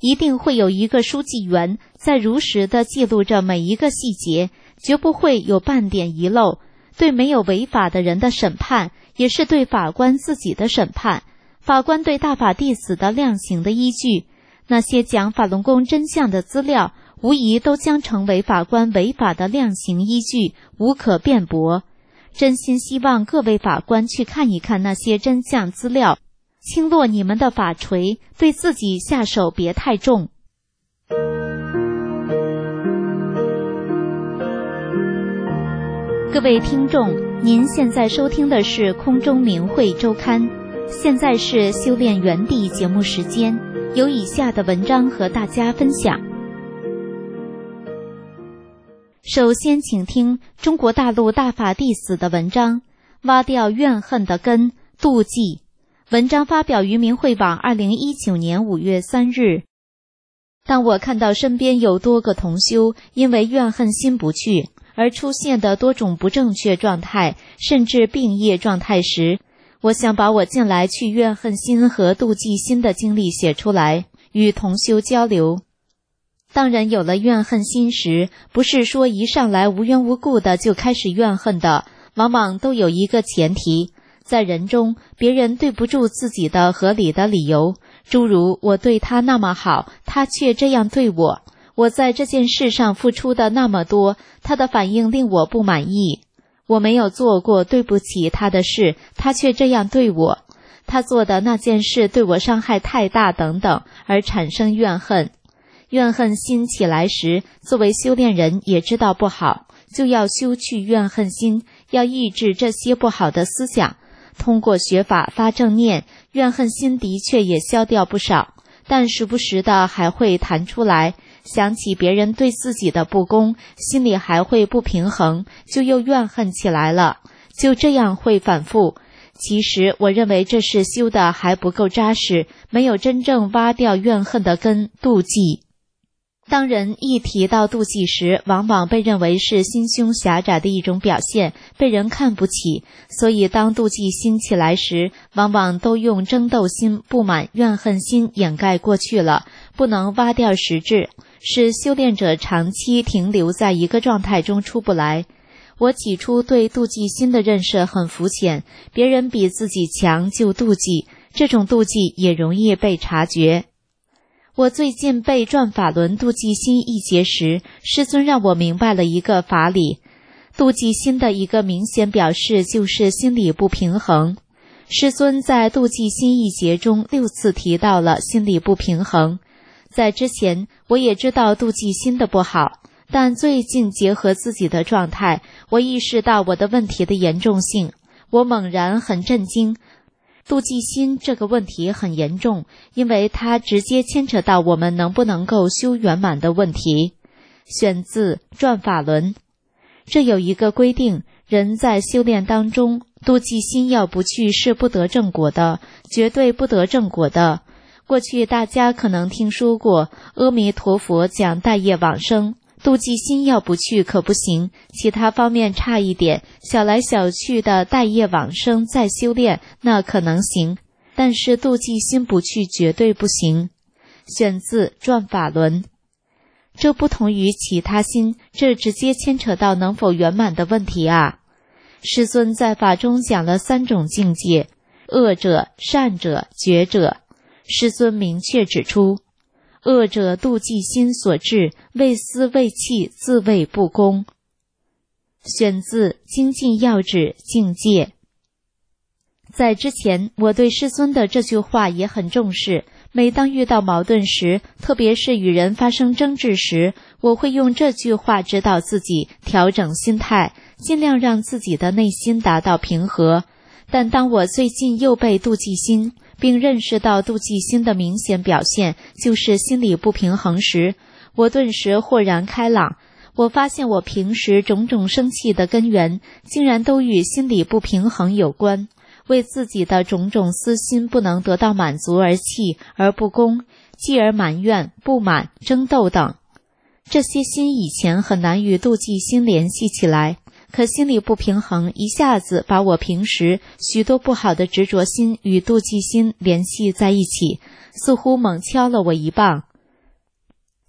一定会有一个书记员在如实地记录着每一个细节，绝不会有半点遗漏。对没有违法的人的审判，也是对法官自己的审判，法官对大法弟子的量刑的依据。那些讲法轮功真相的资料，无疑都将成为法官违法的量刑依据，无可辩驳。真心希望各位法官去看一看那些真相资料，轻落你们的法锤，对自己下手别太重。各位听众，您现在收听的是空中明慧周刊，现在是修炼原地节目时间，有以下的文章和大家分享。首先请听中国大陆大法弟子的文章，挖掉怨恨的根，妒忌。文章发表于明慧网二零一九年五月三日。当我看到身边有多个同修因为怨恨心不去而出现的多种不正确状态，甚至病业状态时，我想把我近来去怨恨心和妒忌心的经历写出来，与同修交流。当人有了怨恨心时，不是说一上来无缘无故的就开始怨恨的，往往都有一个前提，在人中别人对不住自己的合理的理由，诸如我对他那么好，他却这样对我，我在这件事上付出的那么多，他的反应令我不满意，我没有做过对不起他的事，他却这样对我，他做的那件事对我伤害太大等等，而产生怨恨。怨恨心起来时，作为修炼人也知道不好，就要修去怨恨心，要抑制这些不好的思想。通过学法发正念，怨恨心的确也消掉不少，但时不时的还会弹出来，想起别人对自己的不公，心里还会不平衡，就又怨恨起来了，就这样会反复。其实我认为这是修的还不够扎实，没有真正挖掉怨恨的根，妒忌。当人一提到妒忌时，往往被认为是心胸狭窄的一种表现，被人看不起，所以当妒忌心起来时，往往都用争斗心、不满、怨恨心掩盖过去了，不能挖掉实质，使修炼者长期停留在一个状态中出不来。我起初对妒忌心的认识很肤浅，别人比自己强就妒忌，这种妒忌也容易被察觉。我最近被转法轮妒忌心一节时，师尊让我明白了一个法理。妒忌心的一个明显表示就是心理不平衡。师尊在妒忌心一节中六次提到了心理不平衡。在之前我也知道妒忌心的不好，但最近结合自己的状态，我意识到我的问题的严重性。我猛然很震惊，妒忌心这个问题很严重，因为它直接牵扯到我们能不能够修圆满的问题。选自《转法轮》。这有一个规定，人在修炼当中，妒忌心要不去是不得正果的，绝对不得正果的。过去大家可能听说过阿弥陀佛讲带业往生，妒忌心要不去可不行，其他方面差一点，小来小去的带业往生再修炼那可能行，但是妒忌心不去绝对不行。选自《转法轮》。这不同于其他心，这直接牵扯到能否圆满的问题啊。师尊在法中讲了三种境界，恶者、善者、觉者。师尊明确指出，恶者妒忌心所致，为私为气，自谓不公。选自《精进要旨境界》。在之前，我对师尊的这句话也很重视。每当遇到矛盾时，特别是与人发生争执时，我会用这句话指导自己调整心态，尽量让自己的内心达到平和。但当我最近又被妒忌心，并认识到妒忌心的明显表现就是心理不平衡时，我顿时豁然开朗。我发现我平时种种生气的根源，竟然都与心理不平衡有关，为自己的种种私心不能得到满足而气而不公，继而埋怨、不满、争斗等。这些心以前很难与妒忌心联系起来，可心理不平衡一下子把我平时许多不好的执着心与妒忌心联系在一起，似乎猛敲了我一棒。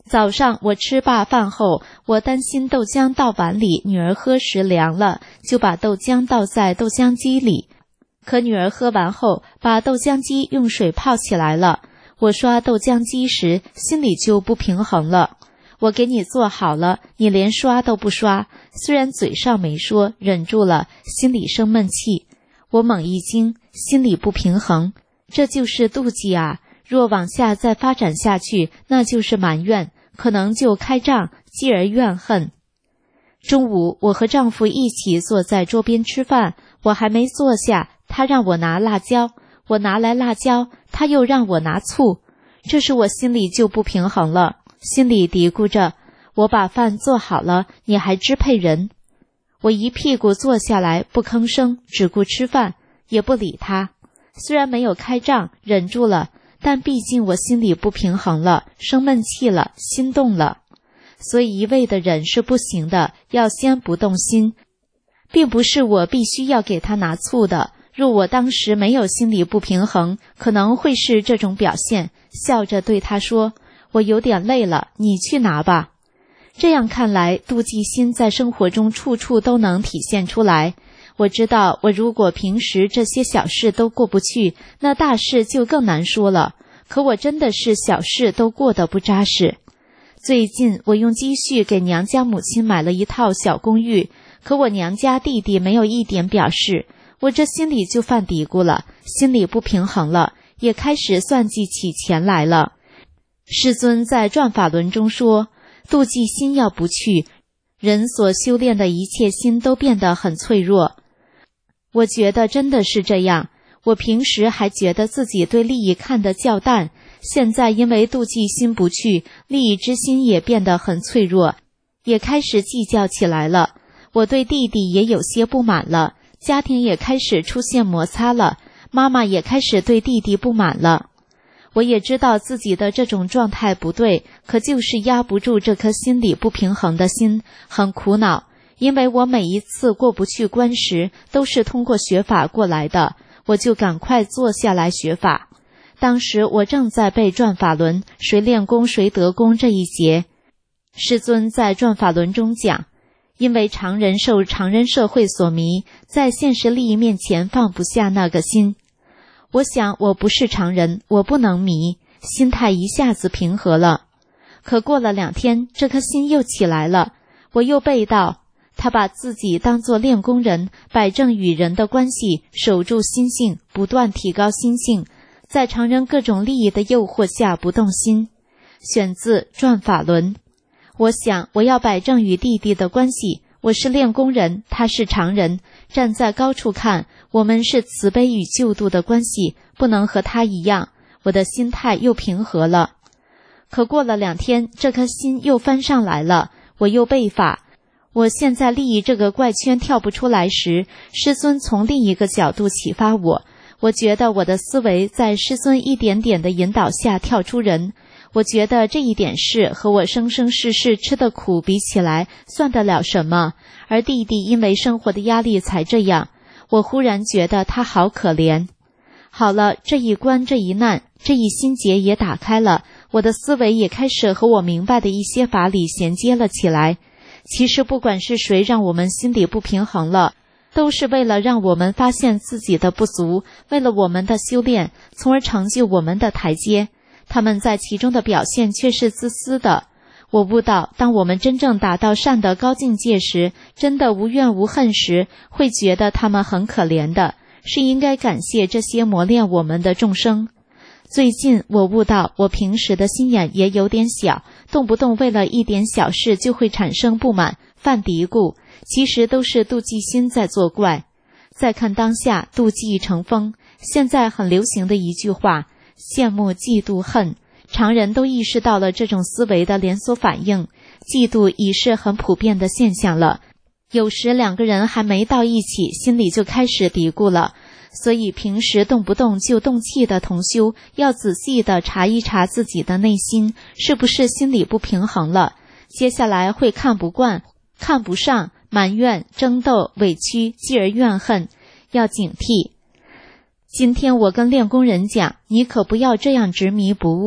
早上我吃罢饭后，我担心豆浆到碗里，女儿喝时凉了，就把豆浆倒在豆浆机里。可女儿喝完后，把豆浆机用水泡起来了。我刷豆浆机时，心里就不平衡了。我给你做好了，你连刷都不刷，虽然嘴上没说，忍住了，心里生闷气。我猛一惊，心里不平衡，这就是妒忌啊！若往下再发展下去，那就是埋怨，可能就开仗，继而怨恨。中午，我和丈夫一起坐在桌边吃饭，我还没坐下，他让我拿辣椒，我拿来辣椒，他又让我拿醋，这时我心里就不平衡了，心里嘀咕着，我把饭做好了，你还支配人。我一屁股坐下来，不吭声，只顾吃饭，也不理他。虽然没有开仗，忍住了，但毕竟我心里不平衡了，生闷气了，心动了。所以一味的忍是不行的，要先不动心。并不是我必须要给他拿醋的，若我当时没有心理不平衡，可能会是这种表现，笑着对他说，我有点累了，你去拿吧。这样看来，妒忌心在生活中处处都能体现出来。我知道，我如果平时这些小事都过不去，那大事就更难说了。可我真的是小事都过得不扎实。最近我用积蓄给娘家母亲买了一套小公寓，可我娘家弟弟没有一点表示，我这心里就犯嘀咕了，心里不平衡了，也开始算计起钱来了。师尊在转法轮中说，妒忌心要不去，人所修炼的一切心都变得很脆弱。我觉得真的是这样，我平时还觉得自己对利益看得较淡，现在因为妒忌心不去，利益之心也变得很脆弱，也开始计较起来了。我对弟弟也有些不满了，家庭也开始出现摩擦了，妈妈也开始对弟弟不满了。我也知道自己的这种状态不对，可就是压不住这颗心理不平衡的心，很苦恼。因为我每一次过不去关时，都是通过学法过来的，我就赶快坐下来学法。当时我正在背转法轮，谁练功谁得功这一节。师尊在转法轮中讲，因为常人受常人社会所迷，在现实利益面前放不下那个心。我想我不是常人，我不能迷，心态一下子平和了。可过了两天，这颗心又起来了，我又背到，他把自己当作练功人，摆正与人的关系，守住心性，不断提高心性，在常人各种利益的诱惑下不动心。选自转法轮。我想我要摆正与弟弟的关系，我是练功人，他是常人，站在高处看，我们是慈悲与救度的关系，不能和他一样，我的心态又平和了。可过了两天，这颗心又翻上来了，我又背法。我现在利益这个怪圈跳不出来时，师尊从另一个角度启发我，我觉得我的思维在师尊一点点的引导下跳出人。我觉得这一点事和我生生世世吃的苦比起来算得了什么，而弟弟因为生活的压力才这样，我忽然觉得他好可怜。好了，这一关这一难，这一心结也打开了，我的思维也开始和我明白的一些法理衔接了起来。其实不管是谁让我们心里不平衡了，都是为了让我们发现自己的不足，为了我们的修炼，从而成就我们的台阶。他们在其中的表现却是自私的。我悟到，当我们真正达到善的高境界时，真的无怨无恨时，会觉得他们很可怜的，是应该感谢这些磨练我们的众生。最近我悟到，我平时的心眼也有点小，动不动为了一点小事就会产生不满，犯嘀咕，其实都是妒忌心在作怪。再看当下，妒忌成风，现在很流行的一句话，羡慕嫉妒恨，常人都意识到了这种思维的连锁反应，嫉妒已是很普遍的现象了。有时两个人还没到一起，心里就开始嘀咕了。所以平时动不动就动气的同修，要仔细地查一查自己的内心，是不是心理不平衡了。接下来会看不惯、看不上、埋怨、争斗、委屈，继而怨恨，要警惕。今天我跟练功人讲，你可不要这样执迷不悟，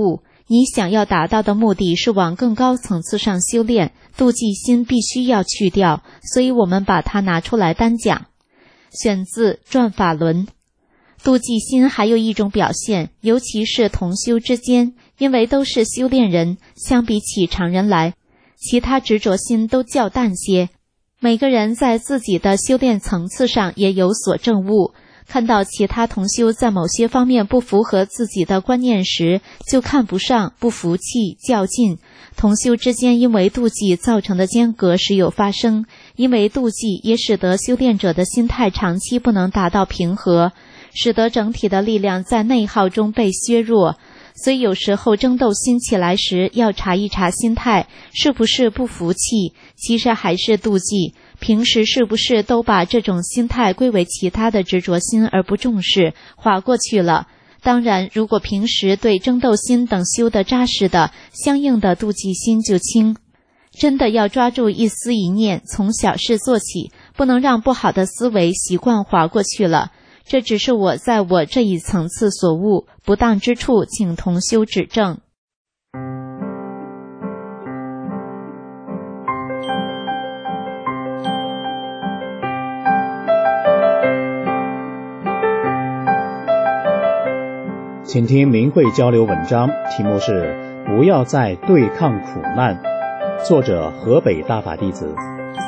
你想要达到的目的是往更高层次上修炼，妒忌心必须要去掉，所以我们把它拿出来单讲。选自《转法轮》。妒忌心还有一种表现，尤其是同修之间，因为都是修炼人，相比起常人来，其他执着心都较淡些。每个人在自己的修炼层次上也有所证悟，看到其他同修在某些方面不符合自己的观念时，就看不上、不服气、较劲。同修之间因为妒忌造成的间隔时有发生，因为妒忌也使得修炼者的心态长期不能达到平和，使得整体的力量在内耗中被削弱。所以有时候争斗心起来时，要查一查心态是不是不服气，其实还是妒忌。平时是不是都把这种心态归为其他的执着心而不重视，划过去了。当然，如果平时对争斗心等修得扎实的，相应的妒忌心就轻。真的要抓住一思一念，从小事做起，不能让不好的思维习惯划过去了。这只是我在我这一层次所悟，不当之处请同修指正。 请听明慧交流文章，题目是不要再对抗苦难，作者河北大法弟子。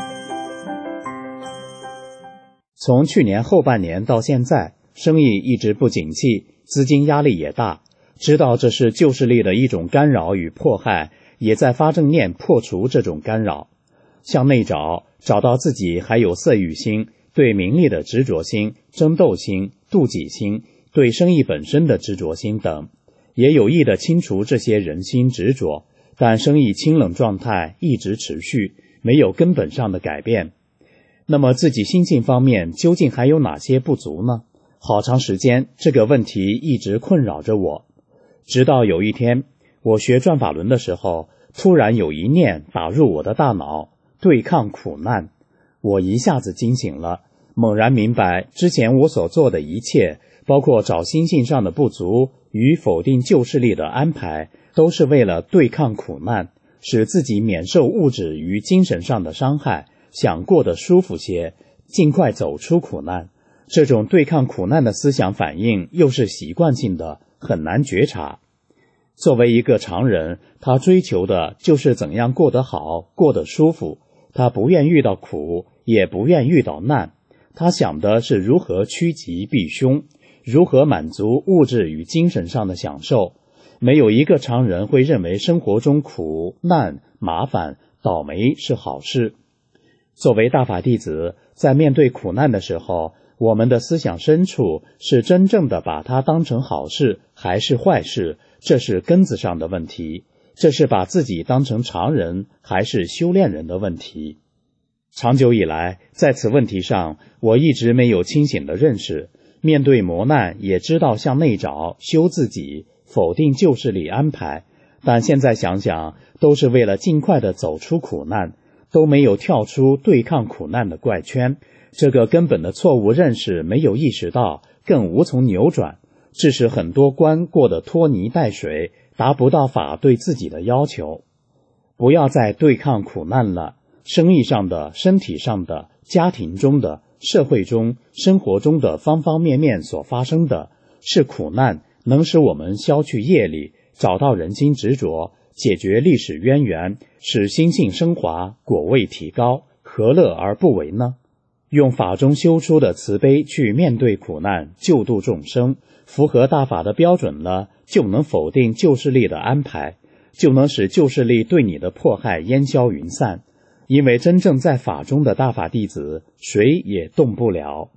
从去年后半年到现在，生意一直不景气，资金压力也大，知道这是旧势力的一种干扰与迫害，也在发正念破除这种干扰。向内找，找到自己还有色欲心、对名利的执着心、争斗心、妒忌心、对生意本身的执着心等，也有意地清除这些人心执着，但生意清冷状态一直持续，没有根本上的改变。那么自己心性方面究竟还有哪些不足呢？好长时间这个问题一直困扰着我，直到有一天我学转法轮的时候，突然有一念打入我的大脑，对抗苦难。我一下子惊醒了，猛然明白之前我所做的一切，包括找心性上的不足与否定旧势力的安排，都是为了对抗苦难，使自己免受物质与精神上的伤害，想过得舒服些，尽快走出苦难。这种对抗苦难的思想反应又是习惯性的，很难觉察。作为一个常人，他追求的就是怎样过得好，过得舒服。他不愿遇到苦，也不愿遇到难。他想的是如何趋吉避凶，如何满足物质与精神上的享受。没有一个常人会认为生活中苦难、麻烦、倒霉是好事。作为大法弟子，在面对苦难的时候，我们的思想深处是真正的把它当成好事还是坏事，这是根子上的问题，这是把自己当成常人还是修炼人的问题。长久以来，在此问题上我一直没有清醒的认识，面对磨难也知道向内找，修自己，否定旧势力安排，但现在想想，都是为了尽快的走出苦难，都没有跳出对抗苦难的怪圈。这个根本的错误认识没有意识到，更无从扭转，致使很多关过得拖泥带水，达不到法对自己的要求。不要再对抗苦难了，生意上的、身体上的、家庭中的、社会中、生活中的方方面面所发生的，是苦难能使我们消去业力，找到人心执着，解决历史渊源，使心性升华，果位提高，何乐而不为呢？用法中修出的慈悲去面对苦难，救度众生，符合大法的标准了，就能否定旧势力的安排，就能使旧势力对你的迫害烟消云散。因为真正在法中的大法弟子，谁也动不了。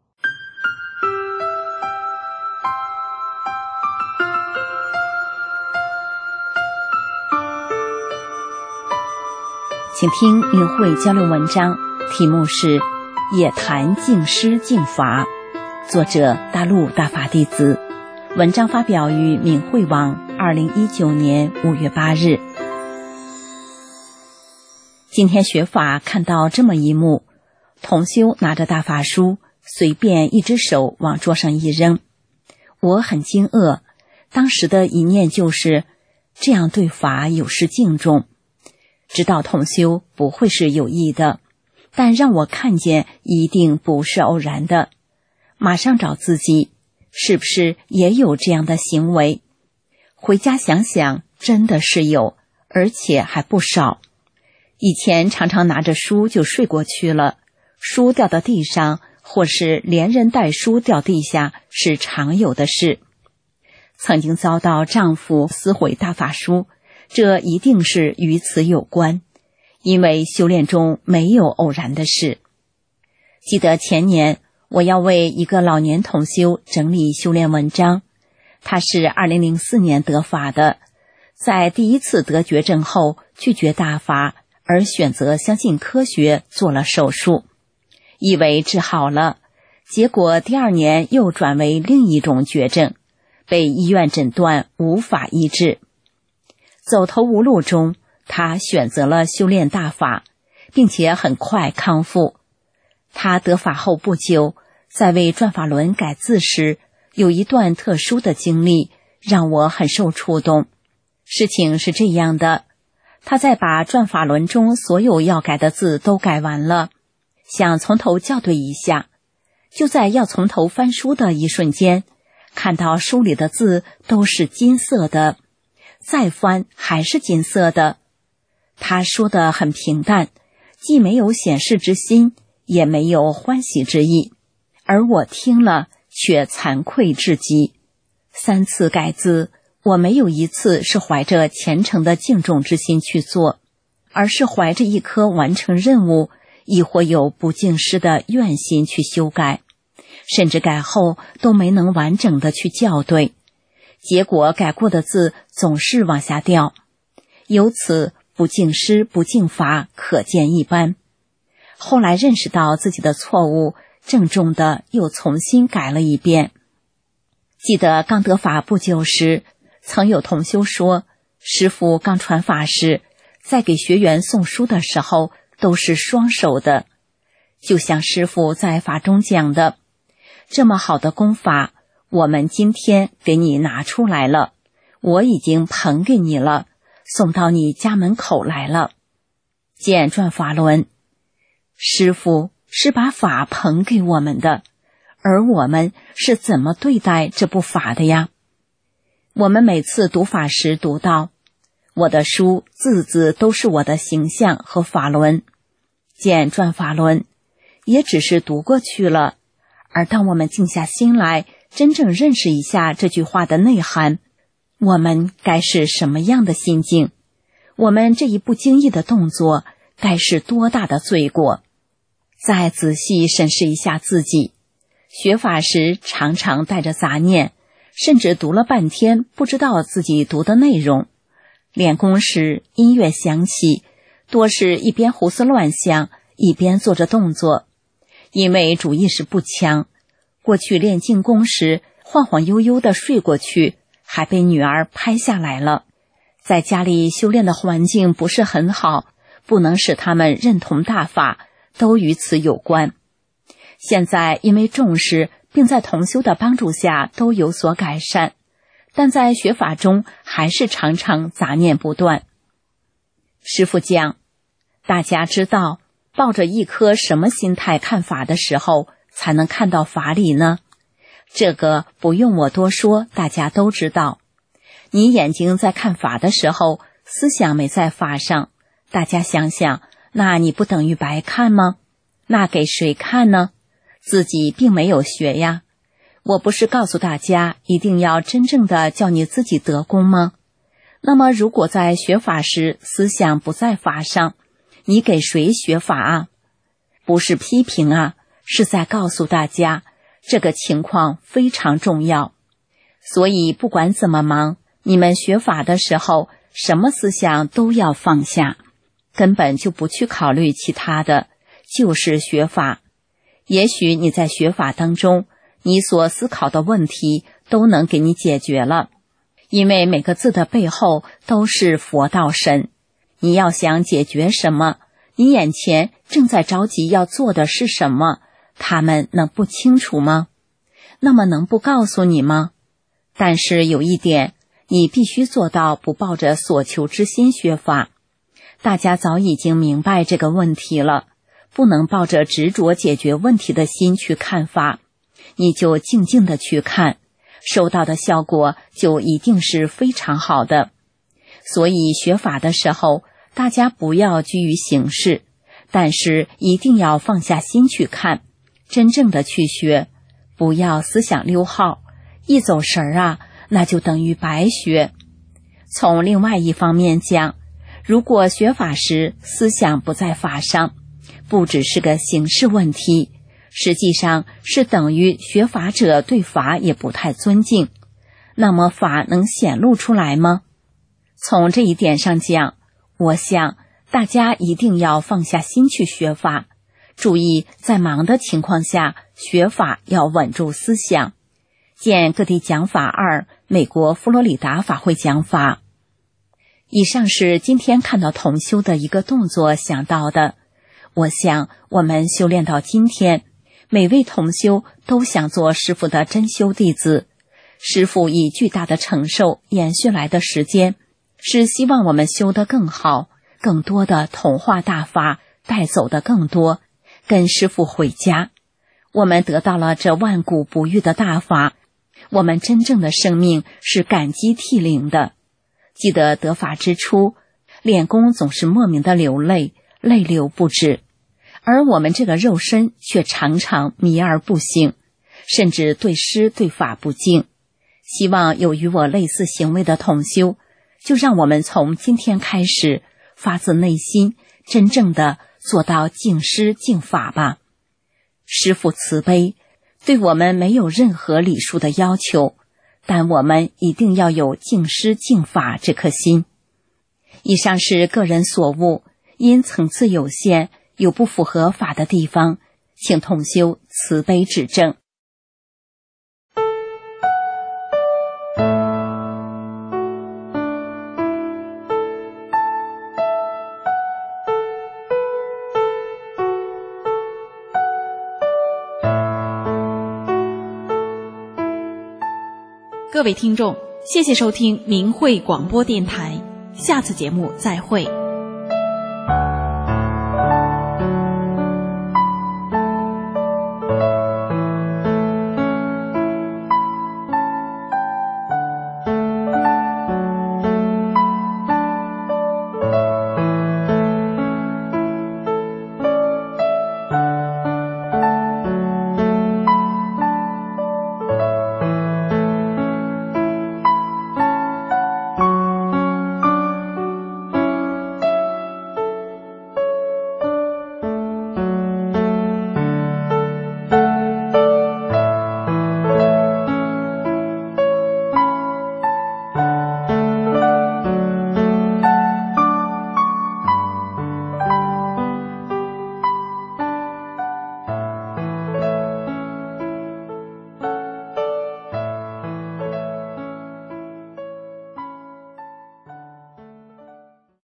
请听明慧交流文章，题目是也谈净师净法，作者大陆大法弟子，文章发表于明慧网二零一九年五月八日。今天学法看到这么一幕，同修拿着大法书，随便一只手往桌上一扔。我很惊愕，当时的一念就是， 这样对法有失敬重。知道同修不会是有意的，但让我看见一定不是偶然的。马上找自己，是不是也有这样的行为？回家想想，真的是有，而且还不少。以前常常拿着书就睡过去了，书掉到地上，或是连人带书掉地下，是常有的事。曾经遭到丈夫撕毁大法书，这一定是与此有关，因为修炼中没有偶然的事。记得前年我要为一个老年同修整理修炼文章，他是二零零四年得法的，在第一次得绝症后拒绝大法，而选择相信科学做了手术，以为治好了，结果第二年又转为另一种绝症，被医院诊断无法医治。走投无路中，他选择了修炼大法，并且很快康复。他得法后不久，在为转法轮改字时，有一段特殊的经历让我很受触动。事情是这样的，他在把转法轮中所有要改的字都改完了，想从头校对一下，就在要从头翻书的一瞬间，看到书里的字都是金色的，再翻还是金色的。他说得很平淡，既没有显示之心，也没有欢喜之意，而我听了却惭愧至极。三次改字，我没有一次是怀着虔诚的敬重之心去做，而是怀着一颗完成任务，亦或有不敬师的愿心去修改，甚至改后都没能完整的去校对，结果改过的字总是往下掉，由此不敬师不敬法可见一斑。后来认识到自己的错误，郑重的又重新改了一遍。记得刚得法不久时，曾有同修说，师父刚传法时，在给学员送书的时候都是双手的，就像师父在法中讲的，这么好的功法，我们今天给你拿出来了，我已经捧给你了，送到你家门口来了。见转法轮，师父是把法捧给我们的，而我们是怎么对待这部法的呀？我们每次读法时读到，我的书字字都是我的形象和法轮，见转法轮，也只是读过去了。而当我们静下心来，真正认识一下这句话的内涵，我们该是什么样的心境？我们这一不经意的动作，该是多大的罪过？再仔细审视一下自己，学法时常常带着杂念，甚至读了半天不知道自己读的内容。练功时音乐响起，多是一边胡思乱想，一边做着动作。因为主意识不强，过去练静功时晃晃悠悠地睡过去，还被女儿拍下来了。在家里修炼的环境不是很好，不能使他们认同大法，都与此有关。现在因为重视，并在同修的帮助下都有所改善，但在学法中还是常常杂念不断。师父讲，大家知道抱着一颗什么心态看法的时候，才能看到法理呢？这个不用我多说，大家都知道。你眼睛在看法的时候，思想没在法上，大家想想，那你不等于白看吗？那给谁看呢？自己并没有学呀。我不是告诉大家一定要真正的叫你自己得功吗？那么如果在学法时思想不在法上，你给谁学法啊？不是批评啊，是在告诉大家这个情况非常重要。所以不管怎么忙，你们学法的时候，什么思想都要放下，根本就不去考虑其他的，就是学法。也许你在学法当中，你所思考的问题都能给你解决了，因为每个字的背后都是佛道神。你要想解决什么，你眼前正在着急要做的是什么，他们能不清楚吗？那么能不告诉你吗？但是有一点， 你必须做到不抱着所求之心学法。大家早已经明白这个问题了，不能抱着执着解决问题的心去看法，你就静静地去看，收到的效果就一定是非常好的。所以学法的时候，大家不要拘于形式，但是一定要放下心去看，真正的去学，不要思想溜号，一走神儿啊，那就等于白学。从另外一方面讲，如果学法时思想不在法上，不只是个形式问题，实际上是等于学法者对法也不太尊敬，那么法能显露出来吗？从这一点上讲，我想大家一定要放下心去学法，注意在忙的情况下学法要稳住思想。见各地讲法二，美国佛罗里达法会讲法。以上是今天看到同修的一个动作想到的。我想我们修炼到今天，每位同修都想做师父的真修弟子。师父以巨大的承受延续来的时间，是希望我们修得更好，更多的同化大法，带走的更多，跟师父回家。我们得到了这万古不渝的大法，我们真正的生命是感激涕零的。记得得法之初，练功总是莫名的流泪，泪流不止，而我们这个肉身却常常迷而不醒，甚至对师对法不敬。希望有与我类似行为的同修，就让我们从今天开始，发自内心真正的做到敬师敬法吧。师父慈悲，对我们没有任何礼数的要求，但我们一定要有敬师敬法这颗心。以上是个人所悟，因层次有限，有不符合法的地方，请同修慈悲指正。 各位听众，谢谢收听明慧广播电台，下次节目再会。